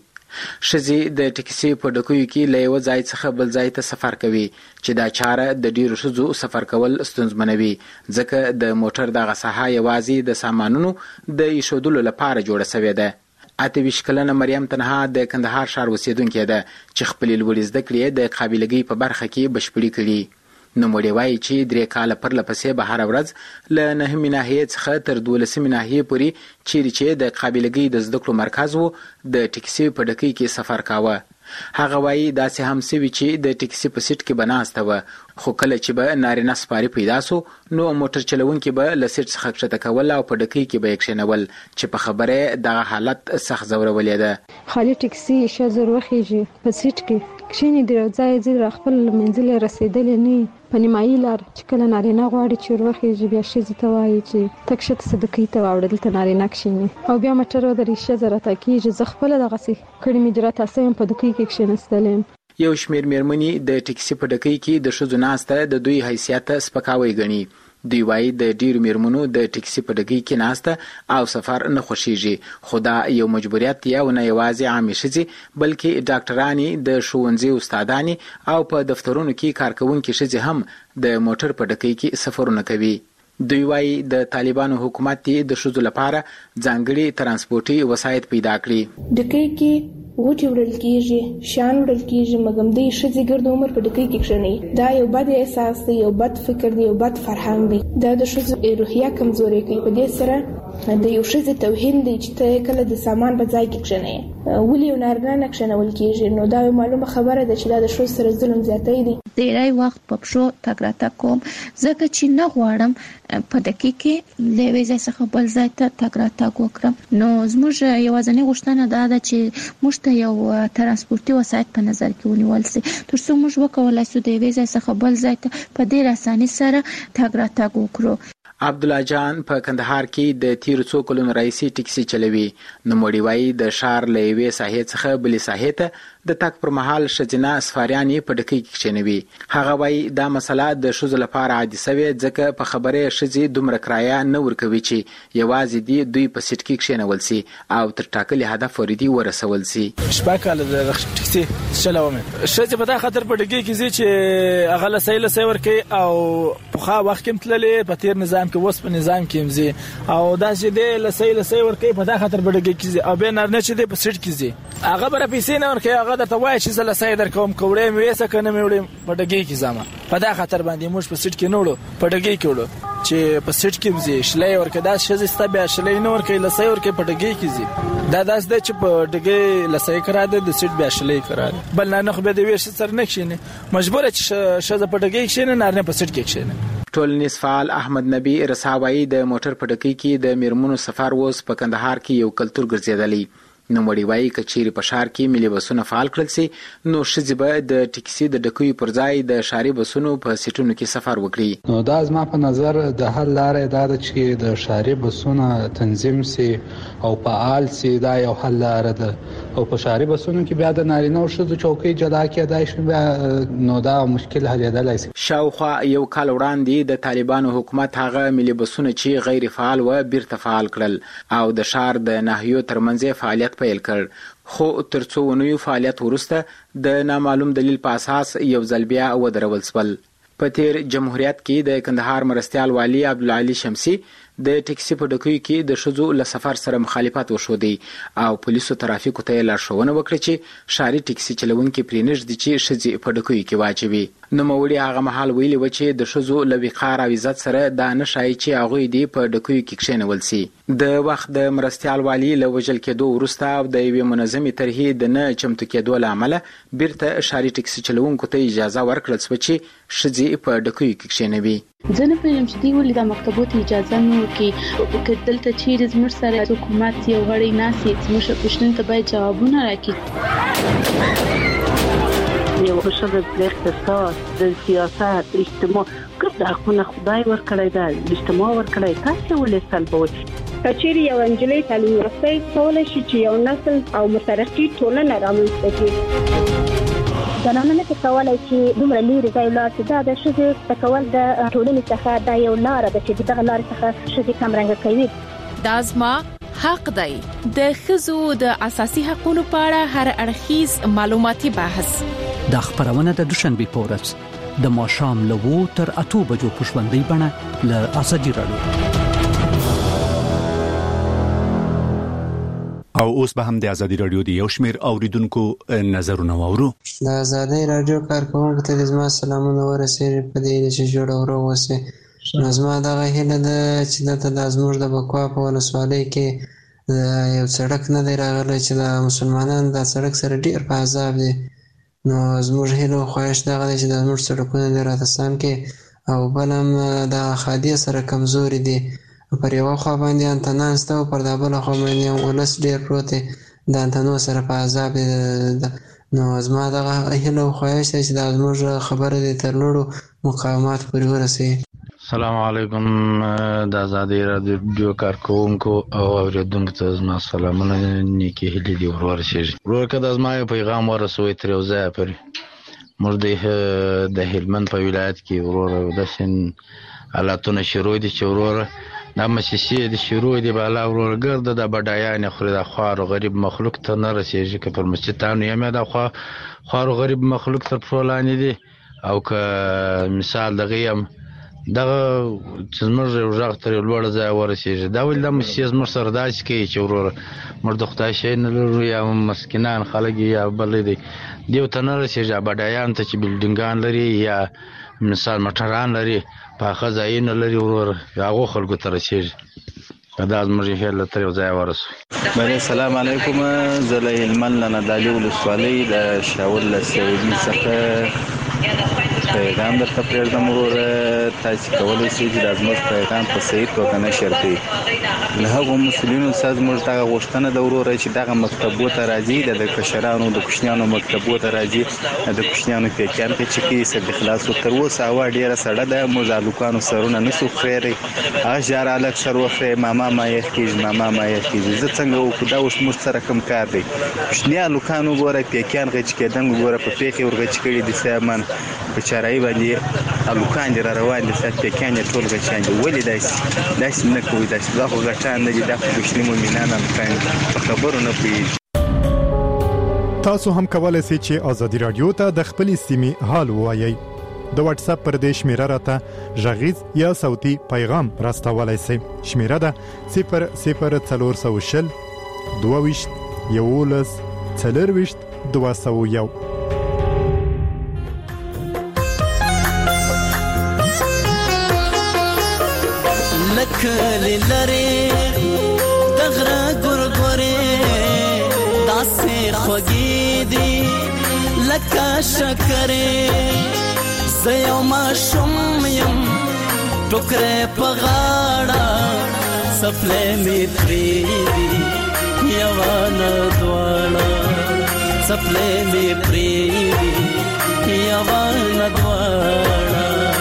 ښځې د ټکسي په ډکیو کې له یو ځای څخه بل ځای ته سفر کوي چې دا چاره د ډیرو ښځو سفر کول ستونزمنوي ځکه د موټر دغه ساحه یوازې د سامانونو د ایښودلو لپاره جوړه شوې ده. 28 کلنه مریم تنها د کندهار ښار اوسیدونکې ده چې خپلې لوړې زده کړې د قابلګۍ په برخه کې بشپړې کړي. نوموړې وایي چې 3 کاله پرله پسې به هره ورځ له 9 ناحیې څخه تر 12 ناحیې پورې چیرې چې د قابلګۍ د زده کړو مرکز وو د ټکسي په ډکۍ کې سفر کاوه. هغه وایي داسې هم سوي چې د ټکسي په سیټ کې به ناسته وه خو کله چې به نارینه سپاري پیدا سو نو موټر چلونکي به له سیټ څخه کښته کول او په ډکۍ کې به یې کښېنول چې په خبره دغه حالت سخت ځورولې ده. خالي ټکسي ښځه وروخیږي په سیټ کې کښینې د ځای ځای خپل منزل رسیدلې نه په نیمایي لار چې کله نارینه غواړي چې وروخیږي بیا ښځې ته وایي چې تک شته صدقې ته واوړه دلته نارینه کښیني او بیا موټر ودرې ښځه راته کېږي. زه خپله دغسې کړې مې جرات هسه یم په ډکۍ کې کښېنستلی یم. یو شمېر مېرمنې د ټکسي په ډکۍ کې د ښځو ناسته د دوی حیثیت سپکاوی ګڼي. دوی وایي د ډیرو مېرمنو د ټکسي په ډکۍ کې ناسته او سفر نه خوښیږي خو دا یو مجبوریت دی او نه یوازې عامې ښځې بلکې ډاکټرانې د ښوونځي استادانې او په دفترونو کې کارکوونکې ښځې هم د موټر په ډکۍ کې سفرونه کوي. دوی وایي د طالبانو حکومت د ښځو لپاره ځانګړي ترانسپورتي وسایط پیدا کړي. ډکۍ کې غوټې وړل کېږي، شیان وړل کېږي، مګم د ښځې ګرد عمر په ډکۍ کې کښېنوي. دا یو بد احساس دی، یو بد فکر دی، یو بد فرهنګ دی. دا د ښځو روحیه کمزورې کوي. په دې سره د یو ښځې توهین دی چې ته کله د سامان په ځای کې کښېنوې ولې یو نارینه نه کښېنول کېږي. نو دا یو معلومه خبره ده چې دا د ښځو سره ظلم زیاتی دی. ډېری وخت په پښو تګ راتګ کوم ځکه چې نه غواړم په ډکۍ کې له یوې ځای څخه بل ځای ته تګ راتګ وکړم. نو زموږ یوازینۍ غوښتنه دا ده چې موږ ته یو ترانسپورتي وسایط په نظر کې ونیول سي تر څو موږ وکولای شو د یوې ځای څخه بل ځای ته په ډېر اسانۍ سره تګ راتګ وکړو. عبدالله جان په کندهار کې د تیر څو کلونو راهیسې ټکسي چلوي. نوموړی وایي د ښار له یوې ساحې څخه بلې ساحې ته د تګ پر مهال ښځینه سفاریان یې په ډکۍ کې کښېنوي. هغه وایي دا مسله د ښځو لپاره عادي سوې ځکه په خبره ښځې دومره کرایه نه ورکوي چې یوازې دي دوی په سیټ کې کښېنول سي او تر ټاکلي هدف ورته ورسول سي. شپږ کاله د ټکسي چلوم ښځې په دا خاطر په ډکۍ کې ځي چې هغه له سیل سي ورکوي او په خا وخت کې تللې په تیر نظام کې وس په نظام کې مزي او دا چې د لسیل سي ورکوي په دا خاطر په ډکۍ کې ځي او به نه چې د په سیټ کې ځي هغه بر پیسې نه ورکوي. هغه درته وایي چې زله سي در کوم کوړې مې وسه کنه مې وړم په ډکۍ کې ځم په دا خاطر باندې موږ په سیټ کې نه وړو په ډکۍ کې وړو چې په سیټ کې مزي شلې ورکوي. دا شې زسته بیا شلې نه ورکوي لسي ورکوي په ډکۍ کې ځي. دا داس د چې په ډکۍ لسي کرا ده د سیټ بیا شلې کرا ده بل نه خو به د ویش سره نه کښینه مجبور چې شزه په ډکۍ کښینه نه په سیټ کې کښینه. ټولنیز فعال احمد نبی رساوایی د موټر په ډکۍ کې د میرمنو سفر اوس په کندهار کې یو کلتور ګرځیدلی. نوموړی وایي کچېرې په ښار کې ملي بسونه فعال کړل سي نو ښځې به د ټکسي د ډکیو پر ځای د ښاري بسونو په سیټونو کې سفر وکړي. نو دا زما په نظر د حل لارې دا ده چې د ښاري بسونه تنظیم سي او فعال سي. دا یو حل لاره ده او په ښاري بسونو کې بیا د نارینه او ښځو چوکۍ جلا کېدای شي نو دا مشکل حلېدلی سي. شاوخوا یو کال وړاندې د طالبانو حکومت هغه ملي بسونه چې غیر فعال و بیرته فعال کړل او د ښار د ناحیو ترمنځ فعالیت پیل کړ. خو تر څو ونیو فعالیت وروسته د نامعلوم دلیل په اساس یو ځل بیا ودرول شول. په تیر جمهوریت کې د کندهار مرستیال والی عبدالعلی شمسی د ټکسي په ډکیو کې د ښځو له سفر سره مخالفت وښودی او پولیسو ترافیکو ته لارښوونه وکړه چې ښاري ټکسي چلوونکي پرې نږدې چې ښځې په ډکیو کې واچوي. نوموړي هغه مهال ویلي و چې د ښځو له وقار او عزت سره دا نه ښایي چې هغوی دې په ډکیو کې کښېنول سي. د وخت د مرستیال والي له وژل کېدو وروسته او د یوې منظمې طرحې د نه چمتو کېدو له امله بیرته ښاري ټکسي چلوونکو ته اجازه ورکړل شوه چې ښځې په ډکیو کې کښېنوي. زه نه پوهېږم چې دوی ولې دا مکتبو ته اجازه نه ورکوي. که دلته چیرې زموږ سره حکومت یو غړی ناست وي زموږ پوښتنو ته باید جوابونه راکړي. یو ښځه د اقتصاد د سیاست اجتماع ګډ حقونه خدای ورکړی دی اجتماع ورکړی تاسو ولې سلبوي. کچېرې یو انجلۍ تعلیم یافته کولای شي چې یو نسل او مترقي ټولنه رامنځته کړي. زنانه نه کولای چې دومره لري ځای لاړ شي. دا د ښځې تکول د ټولنې څخه دا یو لار ده چې دغه لار څخه ښځې کمرنګ کوي. دا زما حق دی. د ښځو د اساسي حقوقو په اړه هر اړخیز معلوماتي بحث د خبرونه د دوشنبه په ورځ د ماښام له 2 تر 8 بجو په ژوندۍ بڼه له ازادي رادیو. او اوس به هم د ازادي رادیو د یو شمېر اوریدونکو نظرونه واورو. د ازادي رادیو کارکونکو ته زما سلامونه ورسېږي په دې چې جوړ او روسه. نو زما دغه هیله ده چې د زموږ د بکوا په ولسوالۍ کې یو سړک نه دی راغلی چې د مسلمانانو د سړک سره ډیر په عذاب دي. نو زموږ هیله خواهش دغه دی چې د زموږ سړکونه د راتسام کې او بل هم د خادیه سره کمزوري دي. پر یو خوا باندې انتنان سته او پر د بل خوا باندې ولس ډیر پروت دی د انتنو سره په عذاب دي. نو زما دغه هیله او خواهش دی چې د زموږ خبره دي تر لوړو مقامات پورې ورسوي. السلام علیکم د ازادي رادیو کارکونکو او اوریدونکو ته زما سلامونه نیکی هیلې دي ورسېږي. ورور که د زما یو پیغام ورسوي تر یو ځایه پورې. موږ د هلمند په ولایت کې ورور داسې حالاتونه شروع دي چې ورور دا مسیسي د شروع دی بالا ورور ګرد د بډایان خوري د خوار غریب مخلوق ته نه رسیږي که پر مسجدانو یې د خوار غریب مخلوق تر پرولانی دي او که مثال دغه یم دغه چې موږ یو ځای تر لوړ ځای ورسیږي. دا ول د مسیز مر سره داسې کوي چې ورور مر د خدای شي نه لرو یا مسکینان خلک یا بل دی دیو ته نه رسیږي. بډایان ته چې بلډینګان لري یا مثال مټران لري په خزاینه لري ورور هغه خلکو ته رسیږي. دا زموږ هیله تر یو ځای ورسوي. بله السلام علیکم. زه له هلمند نه دالي ولسوالۍ د شاول له سعودي څخه پیغام درته پرېږدم ورور. تاسې کولی شئ چې دا زموږ پیغام په صحیح توګه نشر کړئ. له هغو مسؤلینو څخه زموږ دغه غوښتنه ده وروره چې دغه مکتبو ته راځي د کشرانو د کوچنیانو مکتبو ته راځي د کوچنیانو پیکیان کې چې کوي سد خلاص تر اوسه هوا ډېره سړه ده. موږ هلکانو سرونه نشو خیری هغه ژر هلک سر وخری ماما ما یخ کېږي ماما ما یخ کېږي. زه څنګه وکړو دا اوس موږ سره کوم کار دی. کوچني هلکان وګوره پیکیان غچ کېدل وګوره په پیښې ورغچ کړي دي سامان په چارای باندې هلکان دي را روان دي سات پیکیان ټول غچان دي. ولې داسې نه کوي داسې دا خو غټان نه دي دا خو کوچني مؤمنان هلکان په خبرو نه پوهېږي. تاسو هم کولای شئ چې ازادي رادیو ته د خپل سیمې حال ووایئ. د واتس اپ پر دې شمیره راته غږیز یا صوتي پیغام راستولای شئ. شمیره ده 00420 22 11 40 201. لکلی لری دغره ګورګورې داسې خوږې دي لکه شکرې. زه یو ماشوم یم ټوکرې په غاړه څپلۍ مې پرېږدي یوه نه دواړه څپلۍ مې پرېږدي یوه نه دواړه.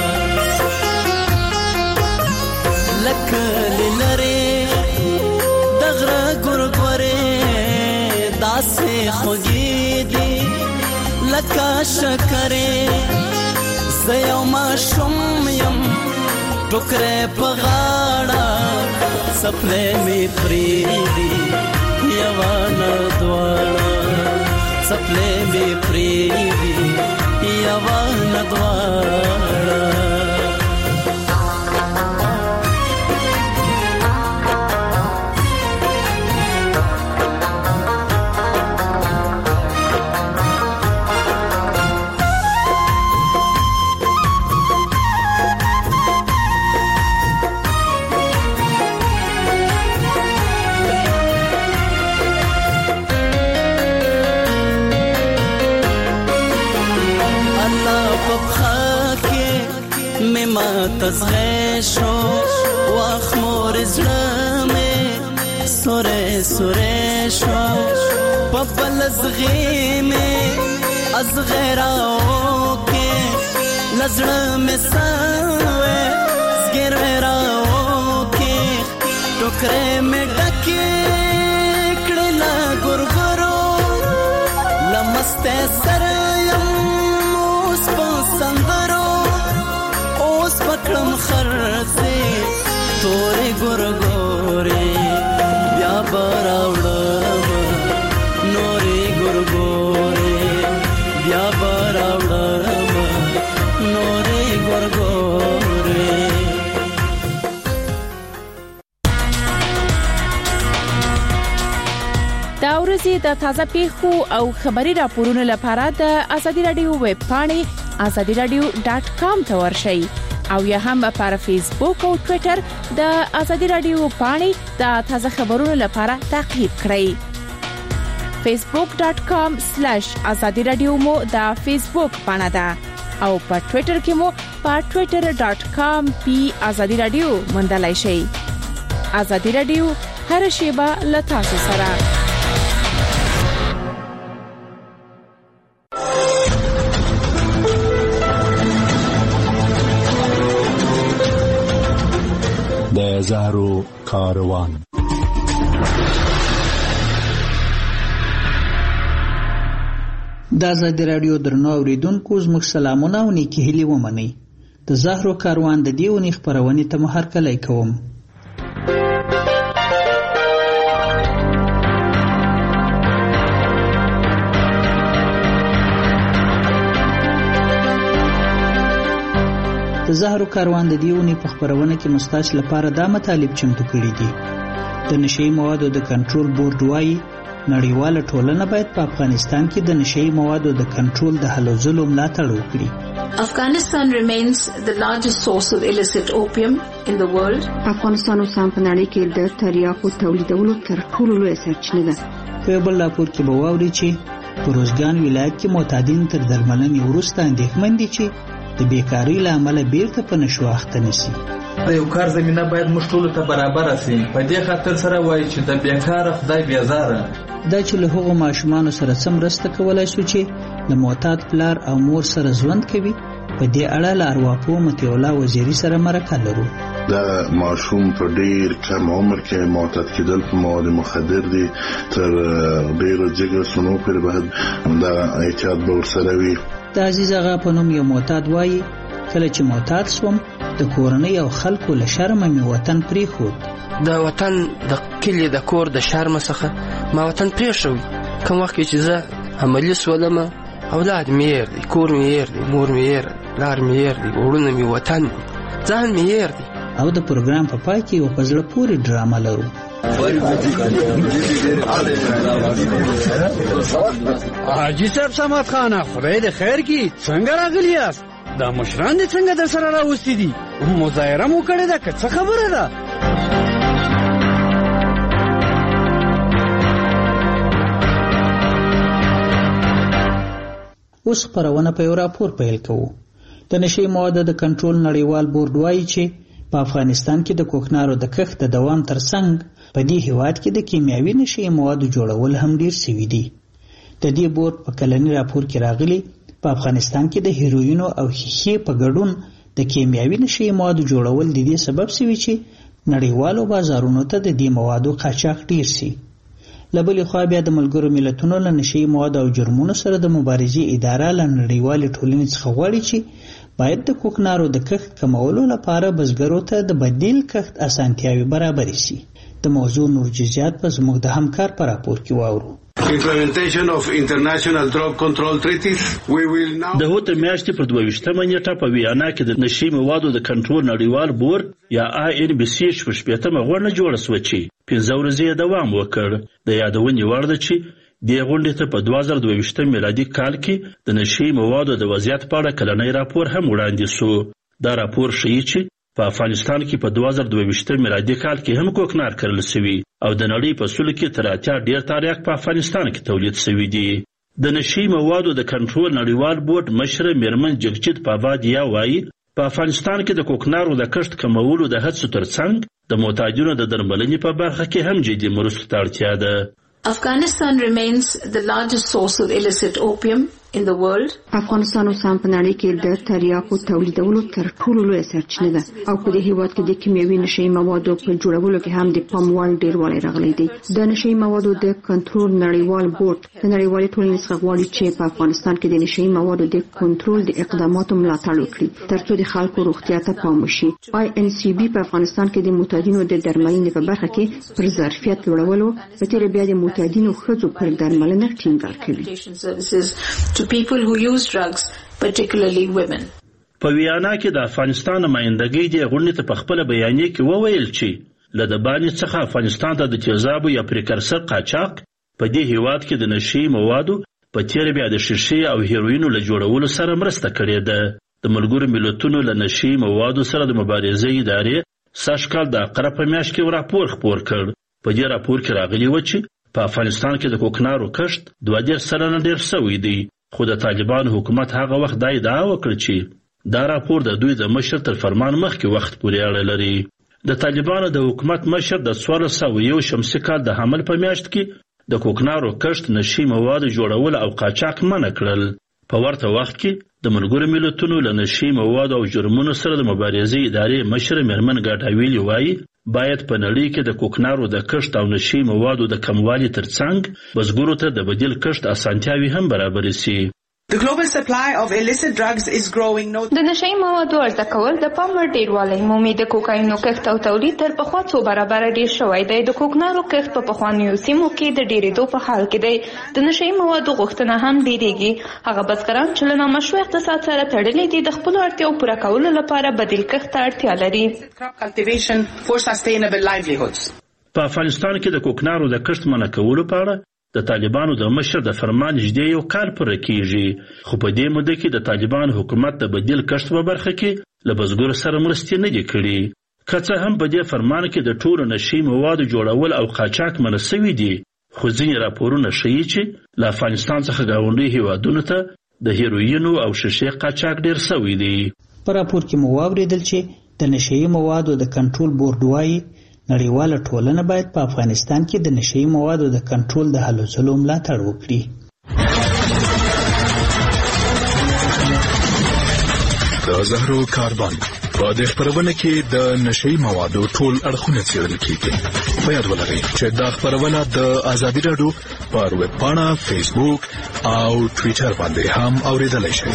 لکلی لری دغره ګورګورې داسې خوږې دي لکه شکرې. زه یو ماشوم یم ټوکرې په غاړه څپلۍ مې پرېږدي یوه نه دواړه څپلۍ مې پرېږدي یوه نه دواړه. تزغه شو واخ مور زړه مې سورې سورې شو په بل زغې مې ازغراو کې لزړه مې سوې زګراو کې ټوکرې مې ډکې کړل ګورګورو لمسته سره ګورګورې بیا براوړم نورې ګورګورې بیا براوړم نورې ګورګورې. دا ورځې د تازه پیښو او خبري راپورونو لپاره د ازادي رادیو ویب پاڼې azadiradio.com ته ورشئ او یا هم پر فیسبوک او ټوئیټر د ازادي رادیو پاڼې د تازه خبرونو لپاره تعقیب کړئ. facebook.com/azadiradio مو د فیسبوک پاڼه ده او په ټوئیټر کې مو په twitter.com/azadiradio موندلای شئ. ازادي رادیو هر شیبه له تاسو سره. د زهرو کاروان. د ازادي رادیو درنو اوریدونکو زموږ سلامونه او نیکی هیلې ومنئ. د زهرو کاروان د دې ونې خپرونې ته مو هرکلی کوم. د زهرو کاروان د دې ونې په خپرونه کې مستاش لپاره دا مطالب چمتو کړي دي. د نشئی موادو د کنټرول بورډ وايي نړیواله ټولنه باید په افغانستان کې د نشئی موادو د کنټرول د هلو ځلو ملاتړ وکړي. Afghanistan remains the largest source of illicit opium in the world. افغانستان اوس هم په نړۍ کې د تریاکو تولیدولو تر ټولو لویه سرچینه ده. په بل راپور کې به واوري چې په روزګان ولایت کې معتادین تر درملنې وروسته اندېښمن دي چې د بیکاری له امله بیرته په نشو اخته نشي. د یو کار زمينه باید موږ ټول ته برابر شي. په دې خاطر سره وایي چې د بیکاره خدای بیزاره. دا چې له هغو ماشومان سره سم رسته کولای شو چې د معتاد پلار او مور سره ژوند کوي. په دې اړه له ارواپوه مطیع الله وزیري سره مرکه لرو. دا ماشوم په ډیر کم عمر کې معتاد کېدل په مواد مخدر دي تر ډیرو جګر سنو پر بعد دا احتیاط به ورسره وي. د عزیز آغا په نوم یو معتاد وایي کله چې معتاد شوم د کورنۍ او خلکو له شرمه مې وطن پرېښود. د وطن د کلي د کور د شرمه څخه ما وطن پرېښود. کوم وخت چې زه عملي شولم اولاد مې هېر دي، کور مې هېر دی، مور مې هېر، پلار مې هېر دی، وروڼه مې، وطن ځان مې هېر دی. او د پروګرام په پای کې یو په زړه پورې ډرامه لرو. حاجی صاحب سمات خانه خدای دې خیر کی څنګه راغلی یاست؟ دا مشران دې څنګه در سره راوستي دي؟ مظاهره مو کړې ده که څه خبره ده؟ اوس خپرونه په یو راپور پیل کوو. د نشئی موادو د کنټرول نړیوال بورډ وایي چې په افغانستان کې د کوکنارو د کښت د دوام ترڅنګ په دې هیواد کې د کیمیاوي نشئی موادو جوړول هم ډیر شوي دي. د دې بورډ په کلنی راپور کې راغلي په افغانستان کې د هیروینو او ښیښې په ګډون د کیمیاوي نشئی موادو جوړول د دې سبب شوي چې نړیوالو بازارونو ته د دې موادو قاچاق ډیر شي. له بلې خوا بیا د ملګرو ملتونو له نشئی موادو او جرمونو سره د مبارزې اداره له نړیوالې ټولنې څخه غواړي چې باید د کوکنارو د کښت کمولو لپاره بزګرو ته د بدیل کښت اسانتیاوي برابر شي. د موضوع نور جزئیات په زموږ د همکار په راپور کې واورو. Implementation of international drug control treaties. We will now د هوت میاشتې پر 22 نیټه په ویانا کې د نشئی موادو د کنټرول نړیوال بورډ یا INBC شپږمه غونډه جوړه شوه چې 15 ورځې دوام وکړ. د یادونې وړ ده چې دې غونډې ته په 2022 میلادي کال کې د نشئی موادو د وضعیت په اړه کلنی راپور هم وړاندې شو. دا راپور ښیي چې په افغانستان کې په 2022 میلادي کال کې هم کوکنار کرل شوي او د نړۍ په سلو کې تر 80 ډیر تریاک په افغانستان کې تولید شوي دي. د نشئی موادو د کنټرول نړیوال بورډ مشره میرمن جگجیت پاوادیا وایي په افغانستان کې د کوکنارو د کښت کمولو د هڅو ترڅنګ د معتادینو د درملنې په برخه کې هم جدي مرستو ته اړتیا ده. Afghanistan remains the largest source of illicit opium in the world. افغانستان اوس هم په نړۍ کې د تریاکو تولیدولو تر ټولو لویه سرچینه ده او په دې هیواد کې د کیمیاوي نشهیي موادو په جوړولو کې هم د پام وړ ډېروالی راغلی دی. د نشهیي موادو د کنټرول نړیوال بورډ د نړیوالې ټولنې څخه غواړي چې په افغانستان کې د نشهیي موادو د کنټرول د اقداماتو ملاتړ وکړي ترڅو د خلکو روغتیا ته پام وشي. INCB په افغانستان کې د معتادینو د درملنې په برخه کې پر ظرفیت لوړولو په تیر بیا د معتادینو ښځو پر درملنه ټینګار کوي. To people who use drugs, particularly women. په ویانا کې د افغانستان نمائندګۍ د غونډې ته په خپل بیانیه کې وویل چې له د باندې څخه افغانستان ته د تیزابو یا پریکرسر قاچاق په دې هیواد کې د نشهیي موادو په تیر بیا د شیشې او هیروینو له جوړولو سره مرسته کړې ده. د ملګرو ملتونو له نشهیي موادو سره د مبارزې ادارې سږ کال د عقرب په میاشت کې راپور خپور کړ. په دې راپور کې راغلي و چې په افغانستان کې د کوکنارو کښت 20 سلنه ډېر شوی دی، خو د طالبانو حکومت هغه وخت دا ادعا وکړه چې دا راپور د دوی د مشر تر فرمان مخکې وخت پورې اړه لري. د طالبانو د حکومت مشر د 1401 شمسي کال د حمل په میاشت کې د کوکنارو کښت، نشهیي موادو جوړول او قاچاق منع کړل. په ورته وخت کې د ملګرو ملتونو له نشهیي موادو او جرمونو سره د مبارزې ادارې مشر میرمن ګاډاویلي وایي باید په نړۍ کې د کوکنارو د کښت او نشهیي موادو د کموالي ترڅنګ بزګرو ته د بدیل کښت اسانتیاوې هم برابرې شي. The global supply of illicit drugs is growing. د نشهیي موادو عرضه کول د پام وړ ډېروالی مومي. د کوکاینو کښت او تولید تر پخوا څو برابره ډېر شوی دی. د کوکنارو کښت په پخوانیو سیمو کې د ډېرېدو په حال کې دی. د نشهیي موادو غوښتنه هم ډېرېږي. هغه بزګران چې له نامشروع اقتصاد سره تړلي دي د خپلو اړتیاو پوره کولو لپاره بدیل کښت ته اړتیا لري. په افغانستان کې د کوکنارو د کښت منع کولو په اړه د طالبانو د مشر د فرمان نږدې یو کال پوره کیږي، خو په دې موده کې د طالبانو حکومت د بدیل کښت په برخه کې له بزګرو سره مرستې نه دي کړي. که څه هم په دې فرمان کې د ټولو نشهیي موادو جوړول او قاچاق منع شوي دي، خو ځینې راپورونه ښیي چې له افغانستان څخه ګاونډي هیوادونو ته د هیروینو او شیشې قاچاق ډېر شوی دی. په راپور کې مو واورېدل چې د نشهیي موادو د کنټرول بورډ وایي نړیواله ټولنه باید په افغانستان کې د نشهیي موادو د کنټرول د هلو ځلو ملاتړ وکړي. د زهرو کاربن په دې خبرونه کې د نشهیي موادو ټول اړخونه څېړل کېږي. په یاد ولرئ چې دا خبرونه د ازادي راډیو پر ویب پاڼه، فیسبوک او ټویټر باندې هم اورېدلی شئ.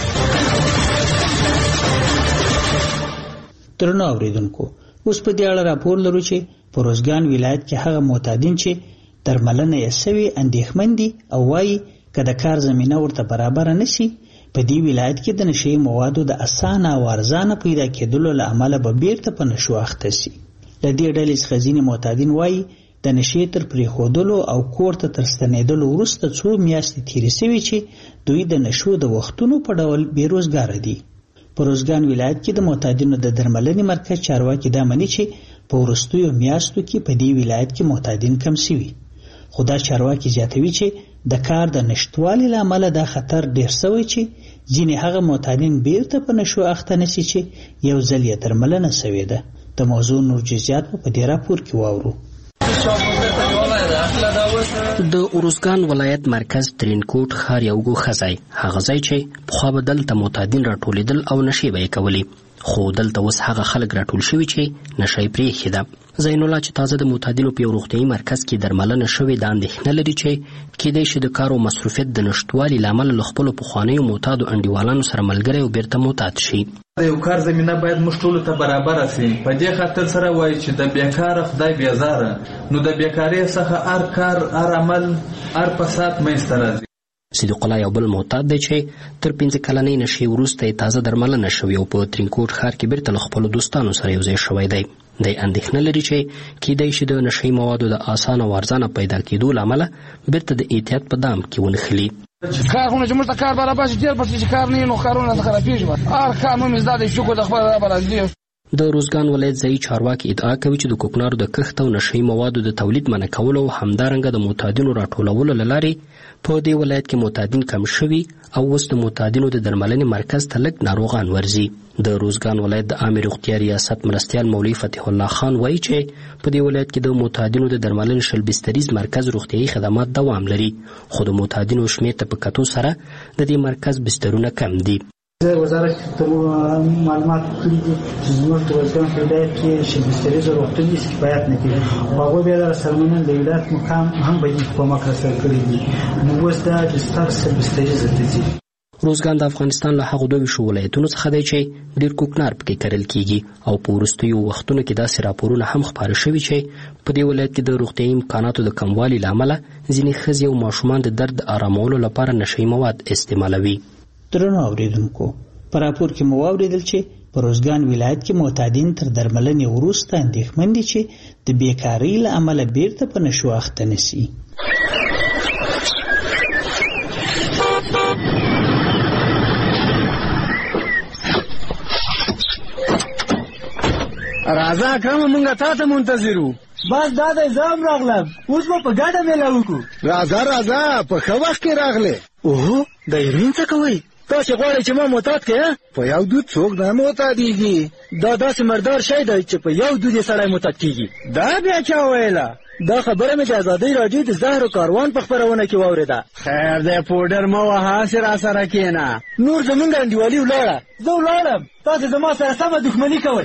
درنو اورېدونکو، اوس په دې اړه راپور لرو چې په روزګان ولایت کې هغه معتادین چې درملنه یې سوي اندېښمن دي او وایي که د کار زمینه ورته برابره نشي په دې ولایت کې د نشهیي موادو د اسانه او ارزانه پیدا کېدلو له امله به بیرته په نشو اخته شي. له دې ډلې څخه ځینې معتادین وایي د نشې تر پرېښودلو او کور ته تر ستنېدلو وروسته 2 میاشتې تېرې شوي چې دوی د نشو د وختونو په ډول بېروزګاره دي. په روزګان ولایت کې د معتادینو د درملنې مرکز چارواکي دا مني چې په وروستیو میاشتو کې په دې ولایت کې معتادین کم شوي، خو دا چارواکي زیاتوي چې د کار د نشتوالي له امله دا خطر ډېر شوی چې ځینې هغه معتادین بیرته په نشو اخته نشي چې یو ځل یې درملنه شوې ده. د موضوع نور جزئیات په دې راپور کې واورو. د اروزګان ولایت مرکز ترینکوټ ښار یو ګوښه ځای، هغه ځای چې پخوا به دلته معتادین راټولېدل او نشې به یې کولې، خو دلته اوس هغه خلک راټول شوي چې نشه یې پرېښې ده. زین الله چې تازه د معتادینو په یو روغتیایي مرکز کې درملنه شوې دا اندېښنه لري چې کیدای شي د کار او مصروفیت د نشتوالي له امله له خپلو پخوانیو معتادو انډیوالانو سره ملګری او بیرته معتاد شي. د یو کار زمینه باید موږ ټولو ته برابره شي. په دې خاطر سره وایي چې د بیکاره خدای بیزاره، نو د بیکارۍ څخه هر کار، هر عمل، هر فساد منځته راځي. صدیق الله یو بل معتاد دی چې تر 5 کلنۍ نشې وروسته یې تازه درملنه شوې او په ترینکوټ ښار کې بیرته له خپلو دوستانو سره یو ځای شوی دی. دی اندېښنه لري چې کیدای شي د نشهیي موادو د اسانه او ارزانه پیدا کېدو له امله بیرته د احتیاط په دام کې ونښلي. کارونه چې موږ ته کار برابر شي ډېر پټ چې کار نه وي نو کارونه خرابېږي. هر کار مو مې زده دی شکر د خپل رب العزیز. د روزګان ولایت ځایي چارواکي ادعا کوي چې د کوکنارو د کښت او نشهیي موادو د تولید منع کولو او همدارنګه د معتادینو راټولولو له لارې په دې ولایت کې معتادین کم شوي او اوس د معتادینو د درملنې مرکز ته لږ ناروغان ورځي. د روزګان ولایت د عامې روغتیا ریاست مرستیال مولوي فتح الله خان وایي چې په دې ولایت کې د معتادینو د درملنې شل بستریز مرکز روغتیایي خدمات دوام لري، خو د معتادینو شمېر ته په کتو سره د دې مرکز بسترونه کم دي. وزارت معلومات کړي دي چې زموږ د روزګان په ولایت کې شل بستریز روغتوني کفایت نه کوي. هغوی بیا د سلمونن د ولایت مقام هم به یې کومک رسول کړي دي. نو اوس دا بستر شل بستریز ته ځي. روزګان د افغانستان له هغو 22 ولایتونو څخه دی چې ډېر کوکنار پکې کرل کیږي او په وروستیو وختونو کې داسې راپورونه هم خپاره شوي چې په دې ولایت کې د روغتیایي امکاناتو د کموالي له امله ځینې ښځې او ماشومان د درد آرامولو لپاره نشهیي مواد استعمالوي. درنو اوریدونکو، په راپور کې مو واوریدل چې په روزګان ولایت کې معتادین تر درملنې وروسته اندېښمن دي چې د بیکارۍ له امله بیرته په نشو اخته نشي. راځه اکرمه مونږه تا ته منتظر وو. بس دا دی زه هم راغلم، اوس به په ګډه میله وکړو. راځه په ښه وخت کې راغلې. اوهو د هیروین څه کوئ؟ تاسې غواړئ چې ما معتاد کړې؟ په یو دود څوک نه معتادېږي. دا داسې مردار شی دی چې په یو دود یې سړی معتاد کېږي. دا بیا چا ویله؟ دا خبره مې د ازادۍ راډیو د زهرو کاروان په خپرونه کې واورېده. خیر دی پوډر مه وهه، هسې راسره کښېنه. نور زمونږ انډیوالي ولاړه. زه ولاړم، تاسې زما سره سمه دښمني کوئ.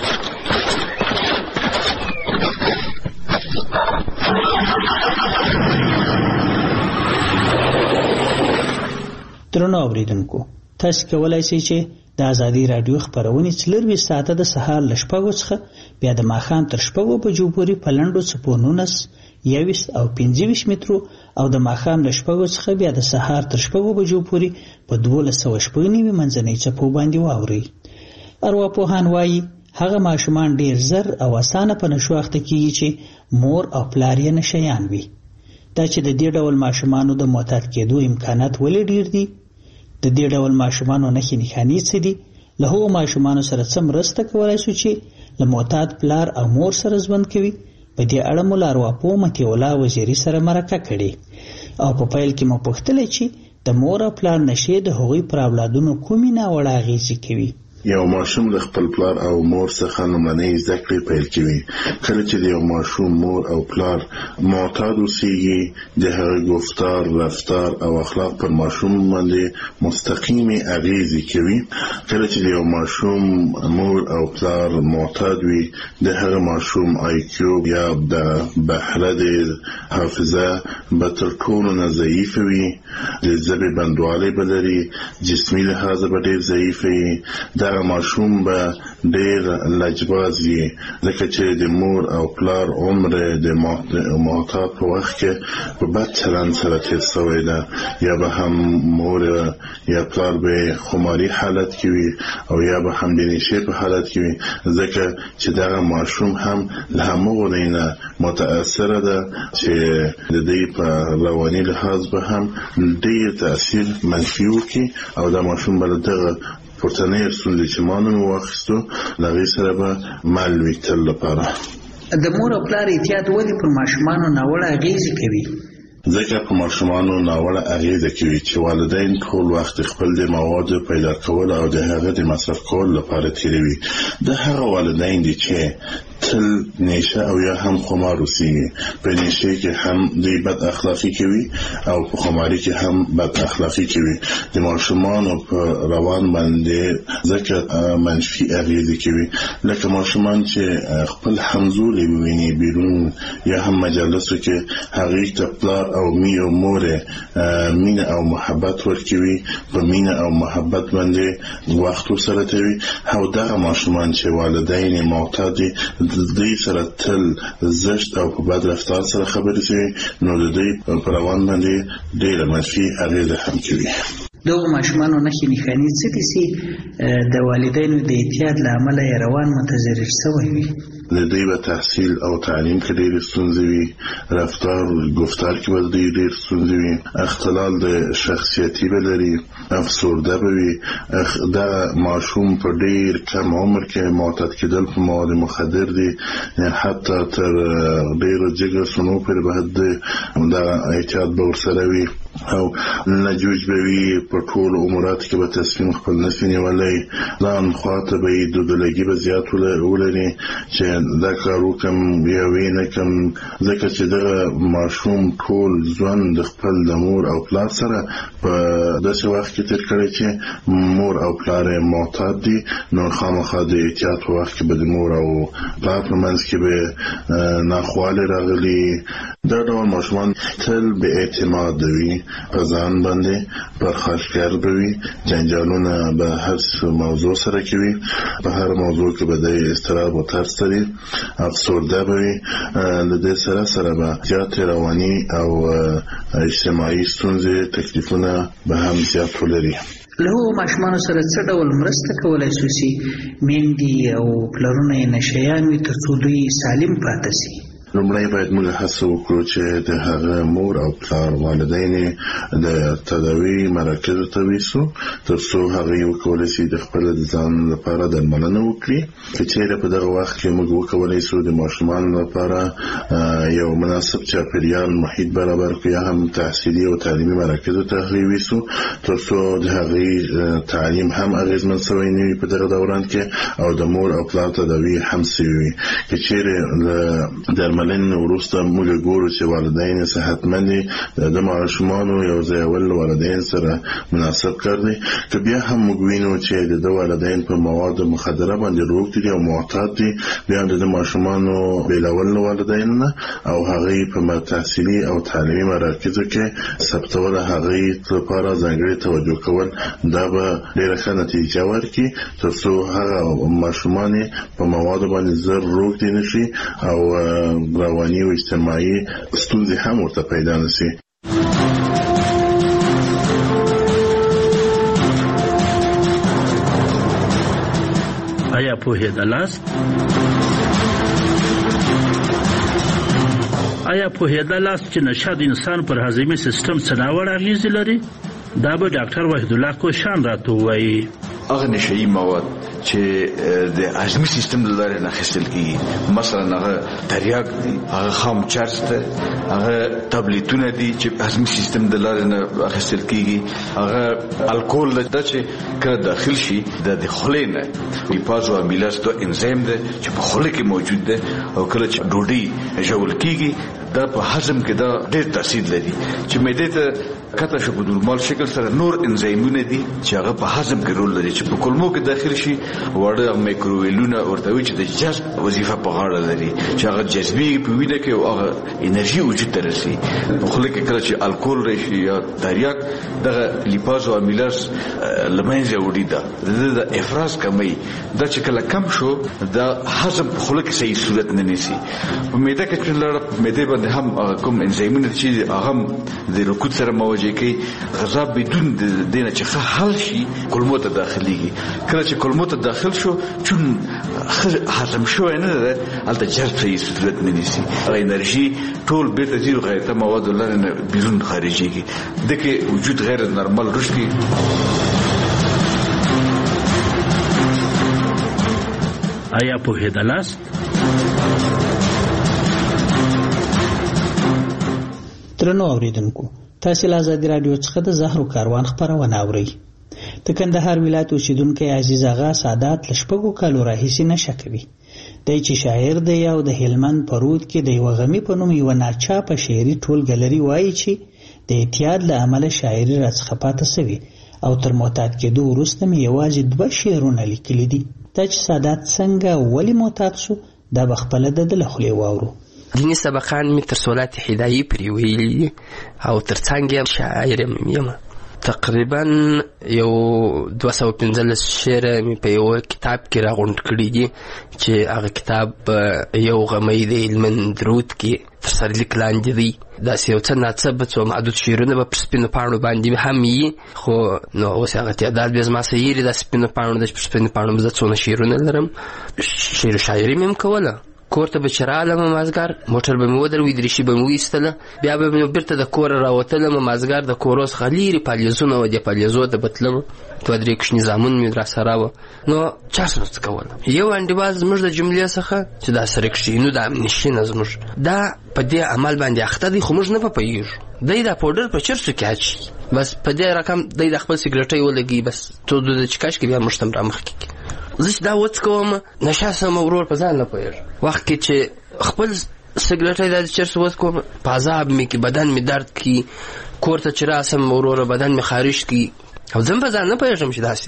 درنو اوریدونکو، تاسو کولای شئ چې د ازادي رادیو خبرونه 24 ساعته د سهار ل 6 څخه بیا د ماښام تر 6 بجو پورې په لنډو څپو 19 21 او 25 مترو او د ماښام ل 6 څخه بیا د سهار تر 6 بجو پورې په 1290 منځنۍ څپو باندې واوري. ارواپوهان وایي هغه ماشومان ډیر زر او اسانه په نشو اخته کیږي چې مور او پلار یې نشیان وي. دا چې د دې ډول ماشومانو د معتاد کېدو امکانات ولې ډیر دي؟ د دې ډول ماشومانو نښې نښانې څه دي؟ له هغو ماشومانو سره څه مرسته کولی شو چې له معتاد پلار او مور سره ژوند کوي؟ په دې اړه مو له ارواپوه مطیع الله وزیري سره مرکه کړې او په پیل کې مو پوښتلی چې د مور او پلار نشې د هغوی پر اولادونو کومې ناوړه اغېزې کوي. یو ماشوم له خپل پلار او مور څخه لومړنۍ زده کړې پیل کوي. کله چې د یو ماشوم مور او پلار معتاد اوسېږي، د هغه گفتار، رفتار او اخلاق پر ماشوم باندې مستقیمې اغېزې کوي. کله چې د یو ماشوم مور او پلار معتاد وي، د هغه ماشوم IQ یا د بهره د حافظه به تر ټولو نه ضعیف وي، د ژبې بندوالی به لري، جسمي لحاظ به ډېر ضعیف وي. دغه ماشوم به ډېر لجباز وي، ځکه چې د مور او پلار عمر د معتاد په وخت کې په بد چلند سره تېر شوی ده، یا به هم مور یا پلار به خماري حالت کې وي او یا به هم د نشې په حالت کې وي، ځکه چې دغه ماشوم هم له همغو نه متاثره ده چې د دې په رواني لحاظ به هم ډېر تاثیر منفي وکړي او دا ماشوم به دغه پورتنۍ ستونزې چې ما نن واخیستو له هغې سره به مل وي تل لپاره. د مور او پلار احتیاط ولې پر ماشومانو ناوړه اغېزې کوي؟ ځکه په ماشومانو ناوړه اغېزه کوي چې والدین ټول وخت خپل د موادو پیدا کول او د هغه د مصرف کول لپاره تیروي. د هغه والدین دي چې تل نشه او یا هم خمار اوسېږي. په نشه کې هم دوی بد اخلاقي کوي او په خماري کې هم بد اخلاقي کوي. د ماشومانو په روان باندې ځکه منفي اغېزې کوي، لکه ماشومان چې خپل همزولي وویني بیرون یا هم مجالسو کې هغې ته پلار او مور مینه او محبت ورکوي، په مینه او محبت باندې وخت ورسره تېروي. او دغه ماشومان چې والدین معتاد دي، د دوی سره تل زشت او په بد رفتار سره خبرې کوي، نو د دوی په روان باندې ډېره منفي اغېزه هم کوي. دغو ماشومانو نښې نښانې څه دي چې د والدینو د احتیاط له امله یې روان متضرر شوی وي؟ د دوی به تحصیل او تعلیم کې ډېرې ستونزې وي، رفتار گفتار کې به دوی ډېر ستونزې وي، اختلال د شخصیتي به لري، افسرده به وي. دا ماشوم په ډېر کم عمر کې معتاد کېدل په مواد مخدر دي، حتی تر ډېرو جګر سنو پورې به دا احتیاط به ورسره وي او نجوج به وي. په ټول اموراتو کې به تصمیم خپل نشي نیولی، ځان خواته به یې دودلګي به زیات ولري چې دا کار وکړم یا ویې نه کړم، ځکه چې دغه ماشوم ټول ژوند د خپل د مور او پلار سره په داسې وخت کې تېر کړی چې مور او پلار یې معتاد دي، نو خامخا د احتیاط په وخت کې به د مور او پلار په منځ کې به ناخوالې راغلي. دا ډول ماشومان تل بې اعتماده وي، په ځان باندې پرخاشګر به وي، جنجالونه به هر موضوع سره کوي، په هر موضوع کې به د اضطراب او ترس لري، افسرده به وي. له دې سره به زیاتې رواني او اجتماعي ستونزې تکلیفونه به هم زیات ولري. له هغو ماشومانو سره څه ډول مرسته کولی شو چې میندې او پلرونه یې نشهیان وي تر څو دوی سالم پاتې شي؟ لومړی باید موږ هڅه وکړو چې د هغه مور او پلار والدین د تداوی مراکزو ته ویسو تر څو هغه وکولی شي د خپل ځان لپاره درملنه وکړي. که چیرې په دغه وخت کې موږ وکولی شو د ماشومانو لپاره یو مناسب چاپیریال محیط برابر کړو یا هم تحصیلي او تعلیمي مراکزو ته هغه ویسو تر څو د هغې تعلیم هم اغېزمن شوی نه وي په دغه دوران کې او د مور او پلار تداوی هم شوی وي. که چیرې درملنې وروسته موږ ګورو چې والدین صحتمند دي، د ماشومانو یو ځای اول والدین سره مناسب کار دی. که بیا هم موږ وینو چې د والدین په مواد مخدره باندې روږدي دي او معتاد دي، بیا د ماشومانو بیلول والدین نه او هغې په تحصیلي او تعلیمي مراکزو کې ثبتول، هغې لپاره ځانګړې توجه کول، دا به ډېره ښه نتیجه ورکړي تر څو هغه ماشومان په موادو باندې زر روږدي نه شي او رواني او اجتماعي ستونزې هم ورته پیدا نه شي. آیا پوهېدلاست چې نشه د انسان پر هضمي سیستم څه ناوړه اغېزې لري؟ دا به ډاکټر وحید الله کوشان راته ووایي. هغه نشهیي مواد چې د هضمي سیستم له لارې نه اخیستل کېږي، مثلا هغه تریاک دي، هغه خام چرس ده، هغه تابلیتونه دي چې هضمي سیستم د لارې نه اخیستل کېږي، هغه الکول ده چې کله داخل شي د خولې نه لیپاز او امیلاز دو انزیم ده چې په خوله کې موجود ده او کله چې ډوډۍ ژوول کېږي دا په هضم کې دا ډېر تاثیر لري چې معدې ته کته شو په نورمال شکل سره نور انزیمونه دي چې هغه په هضم کې رول لري چې په کولمو کې داخل شي، وړه مایکروویلونه ورته وي چې د جذب وظیفه په غاړه لري چې هغه جذبي په وینه کې او هغه انرژي وجود ته رسي. په خوله کې کله چې الکول راشي یا تریاک دغه لیپاز او امیلاز لمنځه وړي، د افراز کمی دا چې کله کم شو دا هضم په خوله کې صحیح صورت نه نیسي. په معده کې چې لاره معده باندې هم کوم انزیمونه چې هغه د رکود سره موجود کې غذا بدون د دینه چې حل شي کولمو ته داخليږي. کله چې کولمو ته داخل شو چون هضم شو نه ده البته جذب صحیح صورت نه نیسي، هغه انرژي ټول بیرته زیرو غیرته مواد لرنه بیرون خارجيږي، دغه وجود غیر نورمال رشدي. آیا پوهېدلاست؟ درنو اوریدونکو، تاسو له آزادي رادیو څخه د زهرو کاروان خبرونه اورئ. د کندهار ولایت اوسیدونکو عزیز آغا سعادت لشپږو کالو راهیسې نشه کوي. دی چې شاعر دی او د هلمند په رود کې د یوه غمي په نوم یوه ناچاپه شعري ټولګه لري، وایي چې د اعتیاد له امله شاعري راڅخه پاته سوي او تر معتاد کېدو وروسته مې یوازې 2 شعرونه لیکلي دي. دا چې سعادت څنګه ولې معتاد شو دا به خپله د ده له خولې واورو. دینی سبقان می تر صلات هدایي پرې ویلي او تر څنګ شاعر یم. تقریبا یو 215 شعر می په یو کتاب کې راغونډ کړي دي چې هغه کتاب یو غمي دی هلمند رود کې تر سرلیک لاندې دی. داسې یو څه ناڅه څو محدود شعرونه به پر سپینو پاڼو باندې هم وي، خو نو اوس هغه تعداد بیا زما سیري د سپینو پاڼو د سپینو پاڼو زه څونه شعرونه لرم. شعر و شاعري مې هم کوله کور ته به چې رالم مازدیګر موټر به مې ودروي دریشي به مې وایستله بیا به مې بیرته د کوره راوتلم مازدیګر د کور څخه لیرې پالیزونه وه دې پالیزو ته به تلم 2-3 کوچني زامن مې راسره وه نو چا سره څه کوله یو انډیوال زموږ د جملې څخه چې دا سره کښېنو دا نشینه زموږ دا په دې عمل باندې اخته دی خو موږ نه پوهېږو دی دا پوډر په چرسو کې اچي بس په دې رقم دی د خپل سګرټۍ ولګي بس تو د چکاش کې بیا موږ ته رامخکې کړي زه چې دا وڅکوم نشه سم ورور په ځان نه پوهېږم وخت کې چې خپل سګرټۍ دا چرس وڅکوم په عذاب مې کې بدن مې درد کړي کور ته چې راسم وروره بدن مې خارش کړي او زه په ځان نه پوهېږم چې داسې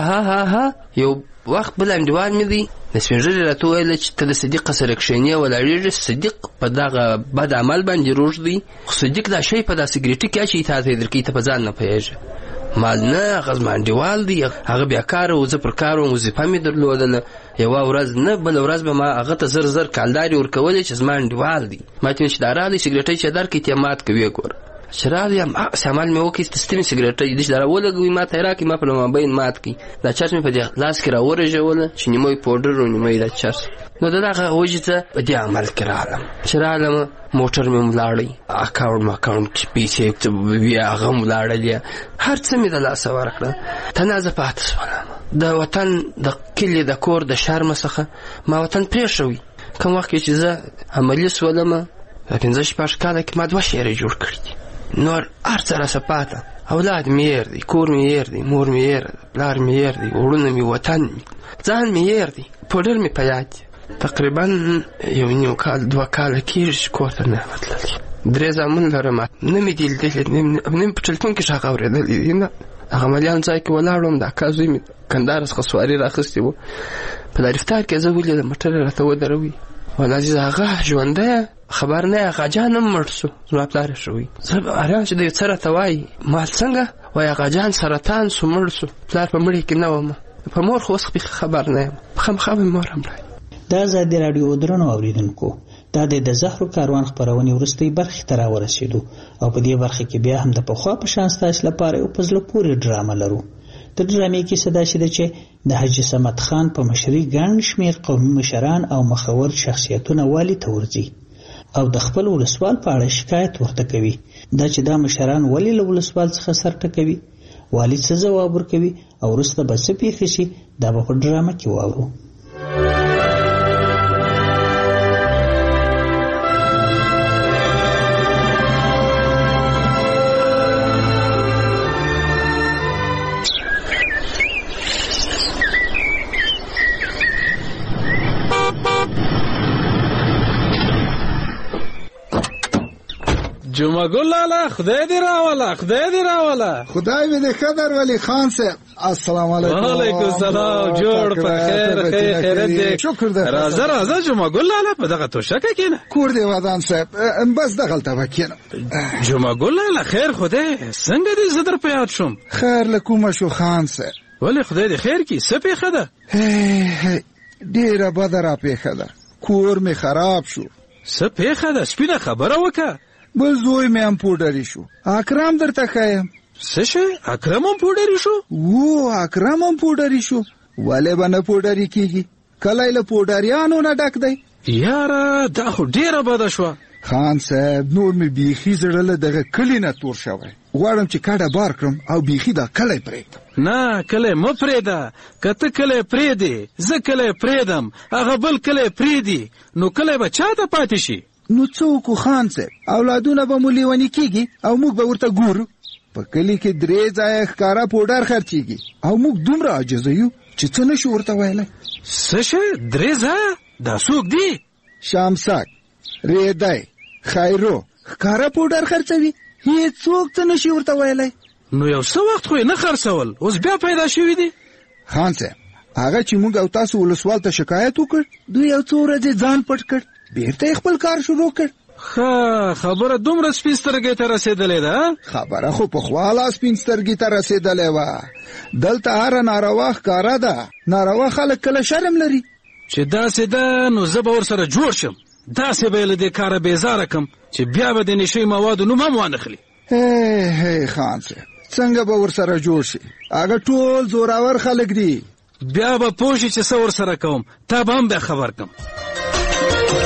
ها یو وخت بل انډیوال مې دی د سپین ږیري راته وویل چې ته د صدیق سره کښېنې ولاړېږې صدیق په دغه بد عمل باندې روږ دی خو صدیق دا شی په دا سګرېټي کې اچوي تا ته یې درکوي ته په ځان نه پوهېږې مال نه هغه زما انډیوال دی هغه بیکاره و زه پر کار وم وظیفه مې درلودله یوه ورځ نه بله ورځ به ما هغه ته زر کالدارې ورکولې چې زما انډیوال دی ما ته ویل چې دا راغلی سګرېټۍ چې درکړي ته یې مات کوي ګوره چې راغلی هغسې عمل مې وکړي ستمې سګرېټۍ دې چې دا راولګوي ما ته یې راکړي ما په مابین مات کړي دا چرس مې په دې لاس کې راورژوله چې نیمه یې پوډر و نیمه یې دا چرس نو د دغه وجې ته په دې عمل کې راغلم چې راغلم موټر مې ولاړی اکاونټ کې پیسې بیا هغه هم ولاړلې هر څه مې د لاسه ورکړه تنازه پاتې شولم د وطن د کلي د کور د شرمه څخه ما وطن پرېښوي کوم وخت کې چې زه عملي شولم په 15-16 کاله کې ما 2 شعرې جوړ کړي دي نور هر څه راسه پاته اولاد مې هېر دی کور مې هېر دی مور مې هېر دی پلار مې هېر دی وړونه مې وطن مې ځان مې هېر دی پوډر مې په یاد دی تقریبا 1.5-2 کاله کېږي چې کور ته نه وتللی 3 زامن لرم نه مې دي لیدلي نه په ټلفون کې غږ اورېدلی دی نه هغه عملیان ځای کې ولاړ وم د اکا زوی مې کندهار څخه سواري راخیستې وه په دا رفتار کې زه ولیدم موټر یې راته ودروي ولا عزیز هغه ژوندی خبر نه هغه جان هم مړ شو زما پلار یې شوی زه حیران چې دی څه راته وایي مال څنګه وایي هغه جان سرطان شو مړ شو پلار په مړي کې نه وم په مور خو اوس خبر نه یم خامخا به مور هم راځي دا ازادي راډیو درنو اوریدونکو دا د زهرو کاروان خپرونې وروستۍ برخې ته راورسېدو او په دې برخه کې بیا هم د پخوا په شان ستاسو لپاره یو په زړه پورې ډرامه لرو د ډرامې کیسه داسې ده چې د حاجي صمد خان په مشرۍ ګڼ شمېر قومي مشران او مخور شخصیتونه والي ته ورځي او د خپل ولسوال په اړه شکایت ورته کوي دا چې دا مشران ولې له ولسوال څخه سر ټکوي والي څه ځواب ورکوي او وروسته به څه پیښې شي دا به په ډرامه کې واورو جمعه ګل لالا خدای دې راوله خدای مې دې قدر ولی خان صاحب السلام علیکم وعلیکم السلام جوړ په خیرت دې شکر دې راځه جمعه ګل لالا په دغه توشکه کېنه کور دې ودان صاحب بس دغلته وکینه جمعه ګل لالا خیر خدای څنګه دې زه در په یاد شوم خیر لکومه شو خان صاحب ولی خدای دې خیر کړي څه پیښه ده ډېره بده را پیښه ده کور مې خراب شو څه پیښه ده سپینه خبره وکړه بل زوی مې هم پوډري شو اکرم درته ښایم څه شی اکرم هم پوډري شو اکرم هم پوډري شو ولې به نه پوډري کېږي کله یې له پوډریانو نه ډک دی یاره دا خو ډېره بده شوه خان صاحب نور مې بیخي زړه له دغه کلي نه تور شوی غواړم چې کډه بار کړم او بیخي دا کلی پرېږدم نه کلی مه پرېږده که ته کلی پرېږدې زه کلی پرېږدم هغه بل کلی پرېږدي نو کلی به چا ته پاتې شي نو څه وکړو خان صاحب اولادونه به مو لیوني کېږي او موږ به ورته ګورو په کلي کې 3 ځایه ښکاره پوډر خرڅېږي او موږ دومره عاجزه یو چې څه نشو ورته ویلی څه شی 3 ځایه دا څوک دي شامسک ریدی خیرو ښکاره پوډر خرڅوي هېڅوک څه نشي ورته ویلی نو یو څه وخت خو یې نه خرڅول اوس بیا پیدا شوي دي خان صاحب هغه چې موږ او تاسو ولسوال ته شکایت وکړ دوی یو څو ورځې ځان پټ کړ بیرته خپل کار شروع کړ خبره دومره سپین سترګې ته رسېدلې ده خبره خو پخوا لا سپین سترګې ته رسېدلې وه دلته هره ناروا ښکاره ده ناروا خلک کله شرم لري چې داسې ده نو زه به ورسره جوړ شم داسې به یې له دې کاره بېزاره کړم چې بیا به د نشې موادو نوم هم وانخلي خان صاحب څنګه به ورسره جوړ شي هغه ټول زوراور خلک دي بیا به پوه شي چې څه ورسره کوم تا به هم بیا خبر کړم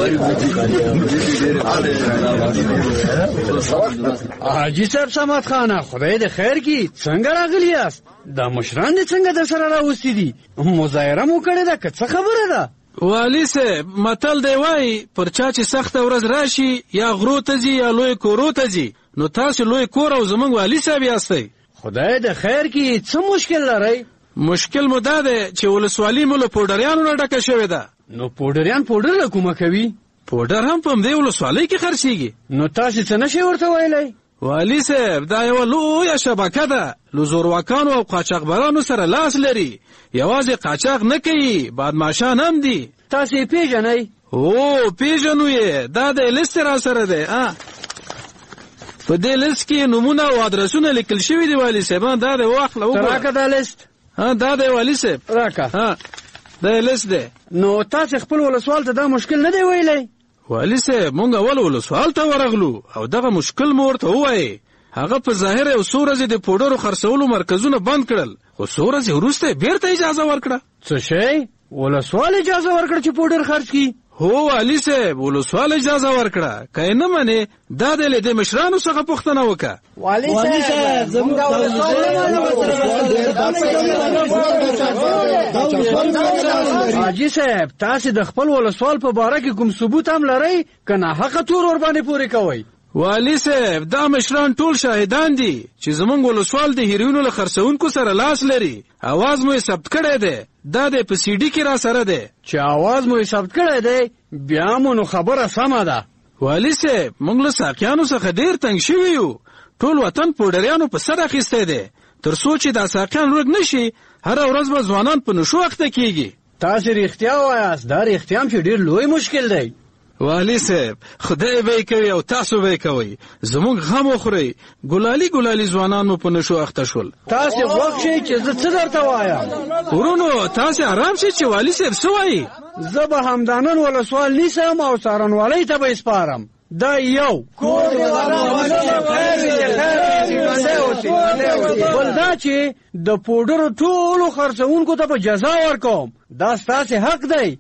حاجی صاحب صمد خانه خدای د خیر کی څنګه راغلی یاست؟ دا مشران دې څنګه در سره راوستي دي؟ مظاهره مو کړې ده که څه خبره ده؟ والي صاحب متل دی وایي پر چا چې سخته ورځ راشي یا غرو ته ځي یا لوی کورو ته ځي، نو تاسو لوی کور او زمونږ والي صاحب یاستئ. خدای د خیر کی څه مشکل لرئ؟ مشکل مو دا دی چې ولسوالي مو له پوډریانو نه ډکه شوې ده. نو پوډریان پوډر له کومه کوي؟ پوډر هم په همدې ولسوالۍ کې خرڅېږي. نو تاسو څه نشئ ورته ویلی؟ والي صاحب دا یوه لویه شبکه ده، له زورواکانو او قاچاقبرانو سره لاس لري. یوازې قاچاق نه کوي، بدماشان هم دي. تاسو یې پیژنئ؟ او پیژنو یې، دا د لیست را سره دی. په دې لیست کې نومونه او ادرسونه لیکل شوي دي والي صاحب. دا د واخله وګوره. راکه دا لیست. دا دی والي صاحب. راکه. دا لیست دی. نو تاسو خپل ولسوال ته دا مشکل نه دی ویلی؟ والي صاحب مونږ اول ولسوال ته ورغلو او دغه مشکل مو ورته ووایي. هغه په ظاهر یو څو ورځې د پوډرو خرڅولو مرکزونه بند کړل، خو څو ورځې وروسته بیرته اجازه ورکړه. څه شی؟ ولسوال اجازه ورکړه چې پوډر خرڅ کړي؟ هو والي صاحب ولسوال اجازه ورکړه، که یې نه منې دا دی له دې مشرانو څخه پوښتنه وکړه. والي صاحب زموږ حاجي صاحب تاسو د خپل ولسوال په باره کې کوم ثبوت هم لرئ که ناحقه تور ورباندې پورې کوئ؟ والي صاحب دا مشران ټول شاهدان دي چې زمونږ ولسوال د هیروینو له خرڅونکو سره لاس لري. اواز مو یې ثبت کړی دی، دا دی په سی ډي کې را سره دی. چې اواز مو یې ثبت کړی دی بیا مو نو خبره سمه ده. والي صاحب موږ له ساقیانو څخه ډېر تنګ شوي یو، ټول وطن پوډریانو په سر اخیستی دی. تر څو چې دا ساقیان ورک نشي هره ورځ به ځوانان په نشو اخته کیږي. تاسو رښتیا وایاست، دا رښتیا هم چې ډېر لوی مشکل دی. والي صاحب خدای به کوي او تاسو به کوي، زموږ غم وخورئ. ګلالي ګلالي ځوانان مو په نشو اخته شول. تاسو وخت شئ چې زه څه درته وایم. ورونو تاسو آرام شئ چې والي صاحب څه وایي. زه به همدانن ولسوال نیسم او څارنوالۍ ته به یې سپارم. دا یو بل دا چې د پوډرو ټولو خرڅونکو ته به جزا ورکوم. دا ستاسې حق دی.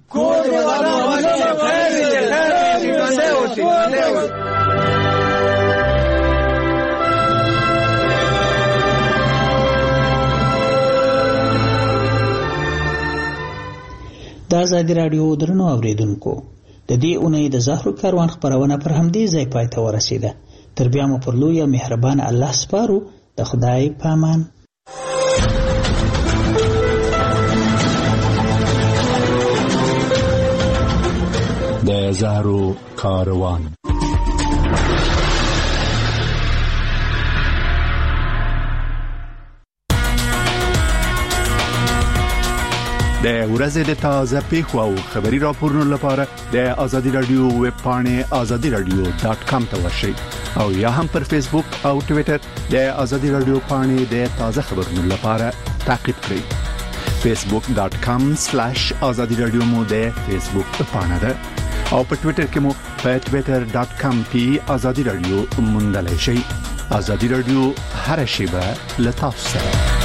د آزادي راډیو درنو اوریدونکو، د دې اونۍ د زهرو کاروان خپرونه پر همدې ځای پای ته ورسېده. تر بیا مو پر لوی او مهربان الله سپارو. د خدای په امان. د زهرو کاروان. د ورځې د تازه پیښو او خبري راپورونو لپاره د آزادي رادیو ویب پاڼې azadiradio.com ته ورشئ او یا هم پر فیسبوک او ټوئیټر د آزادي رادیو پاڼې د تازه خبرونو لپاره تعقیب کړئ. facebook.com/azadi radio مو د فیسبوک پاڼه ده او په ټوئیټر کې مو په twitter.com/azadi radio موندلای شئ. آزادي رادیو هر شیبه له تاسو سره.